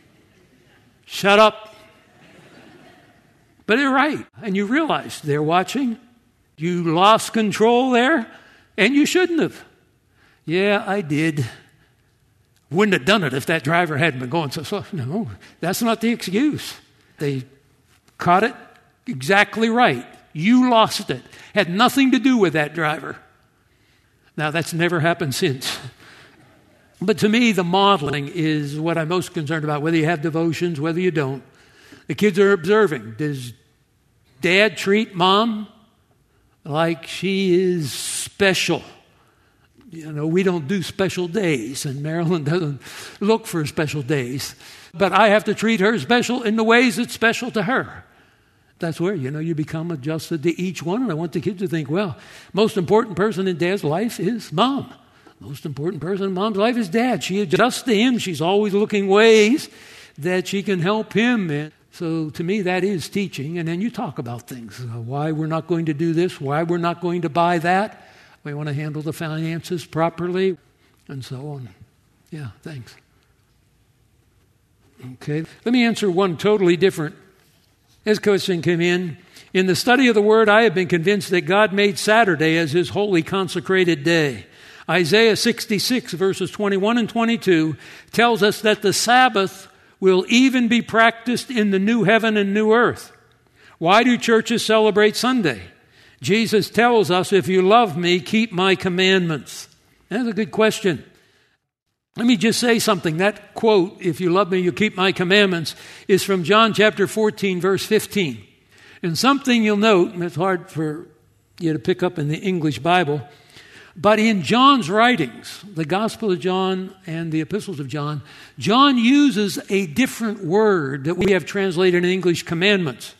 "Shut up." But they're right. And you realize they're watching. You lost control there, and you shouldn't have. "Yeah, I did. Wouldn't have done it if that driver hadn't been going so slow." No, that's not the excuse. They caught it exactly right. You lost it. Had nothing to do with that driver. Now, that's never happened since. But to me, the modeling is what I'm most concerned about, whether you have devotions, whether you don't. The kids are observing. Does Dad treat Mom like she is special? You know, we don't do special days, and Marilyn doesn't look for special days. But I have to treat her special in the ways that's special to her. That's where, you become adjusted to each one. And I want the kids to think, well, most important person in Dad's life is Mom. Most important person in Mom's life is Dad. She adjusts to him. She's always looking ways that she can help him. And so to me, that is teaching. And then you talk about things, why we're not going to do this, why we're not going to buy that. We want to handle the finances properly, and so on. Yeah, thanks. Okay, let me answer one totally different. This question came in. In the study of the Word, I have been convinced that God made Saturday as His holy consecrated day. Isaiah 66, verses 21 and 22, tells us that the Sabbath will even be practiced in the new heaven and new earth. Why do churches celebrate Sunday? Jesus tells us, if you love me, keep my commandments. That's a good question. Let me just say something. That quote, if you love me, you keep my commandments, is from John chapter 14, verse 15. And something you'll note, and it's hard for you to pick up in the English Bible, but in John's writings, the Gospel of John and the Epistles of John, John uses a different word that we have translated in English, commandments.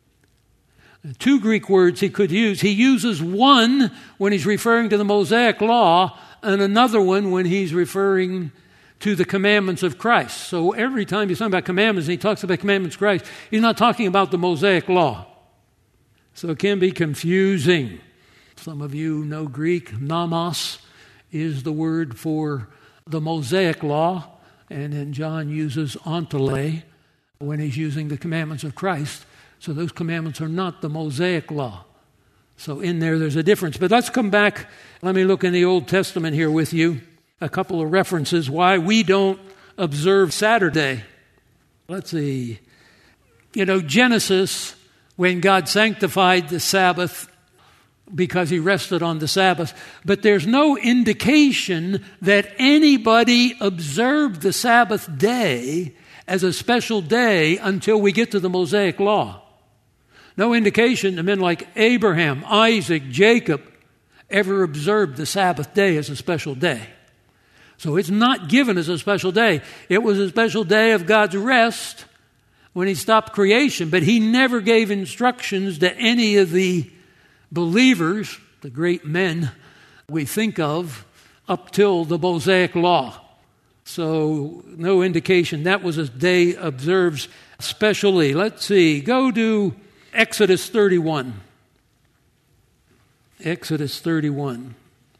Two Greek words he could use. He uses one when he's referring to the Mosaic Law and another one when he's referring to the commandments of Christ. So every time he's talking about commandments and he talks about commandments of Christ, he's not talking about the Mosaic Law. So it can be confusing. Some of you know Greek. Nomos is the word for the Mosaic Law, and then John uses ontole when he's using the commandments of Christ. So those commandments are not the Mosaic Law. So in there's a difference. But let's come back. Let me look in the Old Testament here with you. A couple of references why we don't observe Saturday. Let's see. Genesis, when God sanctified the Sabbath because He rested on the Sabbath. But there's no indication that anybody observed the Sabbath day as a special day until we get to the Mosaic Law. No indication that men like Abraham, Isaac, Jacob ever observed the Sabbath day as a special day. So it's not given as a special day. It was a special day of God's rest when He stopped creation, but He never gave instructions to any of the believers, the great men we think of up till the Mosaic Law. So no indication that was a day observed specially. Let's see, go to Exodus 31. Exodus 31.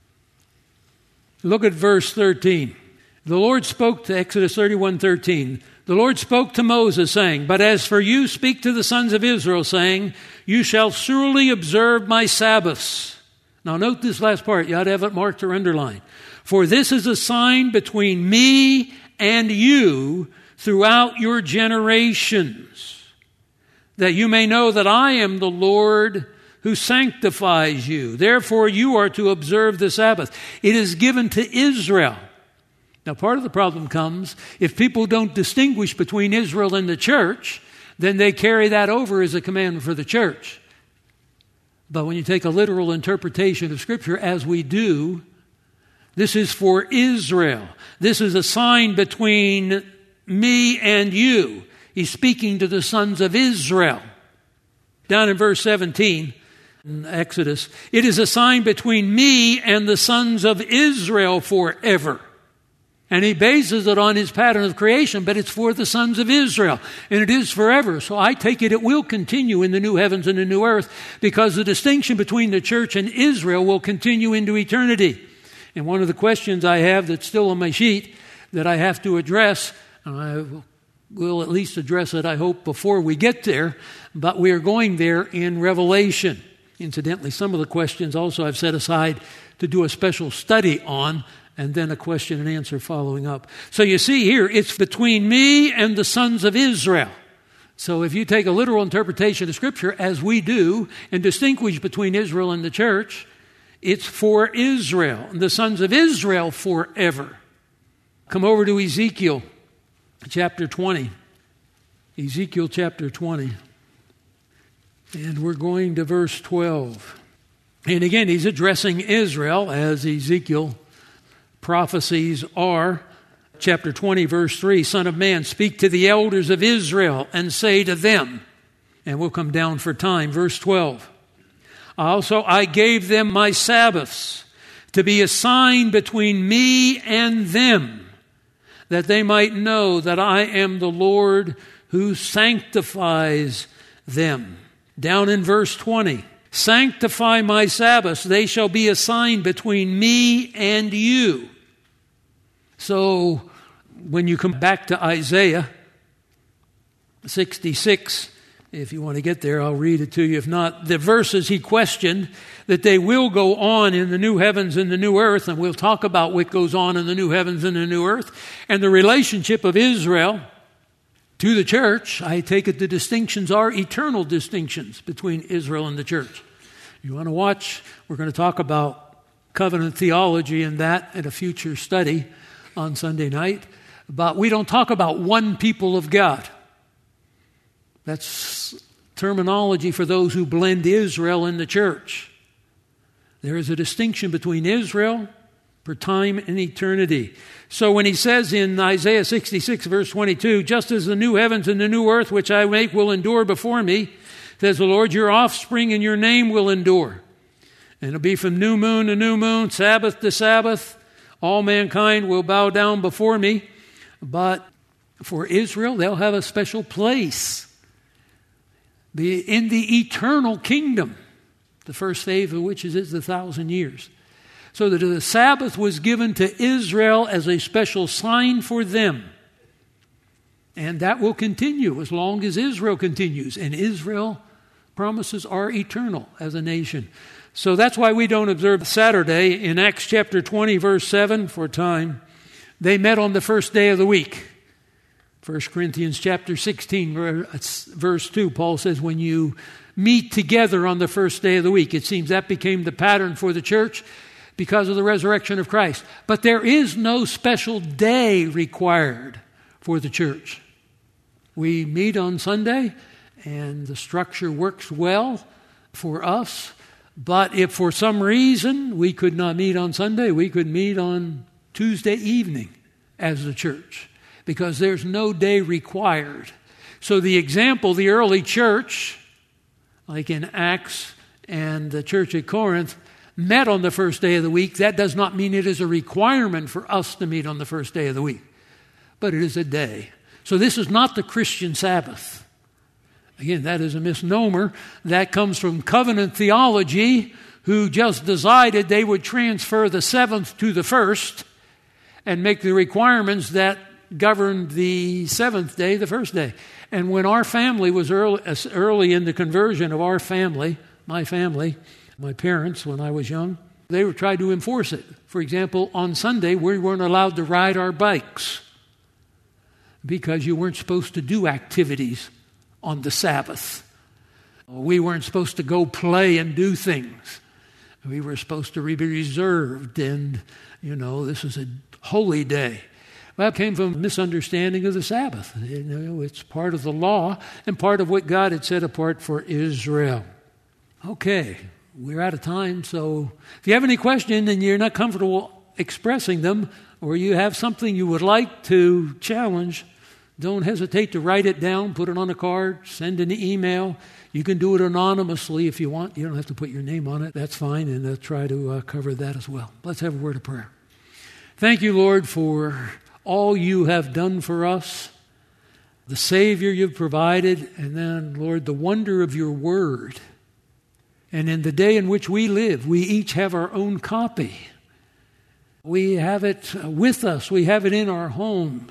Look at verse 13. The Lord spoke to Exodus 31:13. The Lord spoke to Moses, saying, "But as for you, speak to the sons of Israel, saying, you shall surely observe my Sabbaths." Now note this last part. You ought to have it marked or underlined. "For this is a sign between me and you throughout your generations, that you may know that I am the Lord who sanctifies you. Therefore you are to observe the Sabbath." It is given to Israel. Now, part of the problem comes if people don't distinguish between Israel and the church, then they carry that over as a commandment for the church. But when you take a literal interpretation of Scripture, as we do, this is for Israel. This is a sign between me and you. He's speaking to the sons of Israel. Down in verse 17, in Exodus, "It is a sign between me and the sons of Israel forever." And he bases it on his pattern of creation, but it's for the sons of Israel. And it is forever. So I take it will continue in the new heavens and the new earth, because the distinction between the church and Israel will continue into eternity. And one of the questions I have that's still on my sheet that I have to address, and I will at least address it, I hope, before we get there, but we are going there in Revelation. Incidentally, some of the questions also I've set aside to do a special study on, and then a question and answer following up. So you see here, it's between me and the sons of Israel. So if you take a literal interpretation of Scripture, as we do, and distinguish between Israel and the church, it's for Israel, and the sons of Israel forever. Come over to Ezekiel chapter 20. Ezekiel chapter 20. And we're going to verse 12. And again, he's addressing Israel, as Ezekiel prophecies are. Chapter 20, verse 3, "Son of man, speak to the elders of Israel and say to them," and we'll come down for time, verse 12, "Also I gave them my Sabbaths to be a sign between me and them, that they might know that I am the Lord who sanctifies them." Down in verse 20, "Sanctify my Sabbaths, they shall be a sign between me and you." So when you come back to Isaiah 66, if you want to get there, I'll read it to you. If not, the verses he questioned, that they will go on in the new heavens and the new earth, and we'll talk about what goes on in the new heavens and the new earth, and the relationship of Israel to the church. I take it the distinctions are eternal distinctions between Israel and the church. You want to watch? We're going to talk about covenant theology and that in a future study on Sunday night. But we don't talk about one people of God. That's terminology for those who blend Israel and the church. There is a distinction between Israel for time and eternity. So when he says in Isaiah 66, verse 22, "Just as the new heavens and the new earth which I make will endure before me, says the Lord, your offspring and your name will endure. And it'll be from new moon to new moon, Sabbath to Sabbath. All mankind will bow down before me." But for Israel, they'll have a special place in the eternal kingdom, the first phase of which is 1,000 years. So that the Sabbath was given to Israel as a special sign for them. And that will continue as long as Israel continues. And Israel promises are eternal as a nation. So that's why we don't observe Saturday. In Acts chapter 20, verse 7, for time, they met on the first day of the week. 1 Corinthians chapter 16, verse 2, Paul says, when you meet together on the first day of the week. It seems that became the pattern for the church because of the resurrection of Christ. But there is no special day required for the church. We meet on Sunday, and the structure works well for us. But if for some reason we could not meet on Sunday, we could meet on Tuesday evening as the church, because there's no day required. So the example, the early church, like in Acts and the church at Corinth, met on the first day of the week, that does not mean it is a requirement for us to meet on the first day of the week. But it is a day. So this is not the Christian Sabbath. Again, that is a misnomer. That comes from covenant theology, who just decided they would transfer the seventh to the first and make the requirements that governed the seventh day the first day. And when our family was early in the conversion of our family, my parents, when I was young, they were trying to enforce it. For example, on Sunday, we weren't allowed to ride our bikes because you weren't supposed to do activities on the Sabbath. We weren't supposed to go play and do things. We were supposed to be reserved, and, this is a holy day. Well, that came from a misunderstanding of the Sabbath. It's part of the law and part of what God had set apart for Israel. Okay, we're out of time, so if you have any question and you're not comfortable expressing them, or you have something you would like to challenge, don't hesitate to write it down, put it on a card, send an email. You can do it anonymously if you want. You don't have to put your name on it. That's fine, and I'll try to cover that as well. Let's have a word of prayer. Thank you, Lord, for all you have done for us, the Savior you've provided, and then, Lord, the wonder of your word. And in the day in which we live, we each have our own copy. We have it with us. We have it in our homes.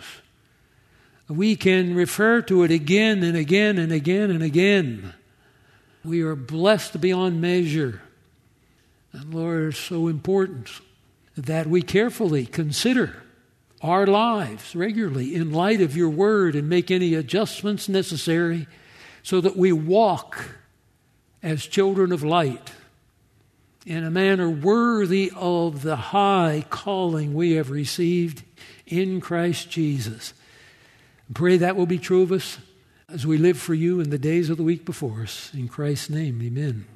We can refer to it again and again and again and again. We are blessed beyond measure. And Lord, it's so important that we carefully consider our lives regularly in light of your word and make any adjustments necessary so that we walk as children of light in a manner worthy of the high calling we have received in Christ Jesus. Pray that will be true of us as we live for you in the days of the week before us. In Christ's name, amen.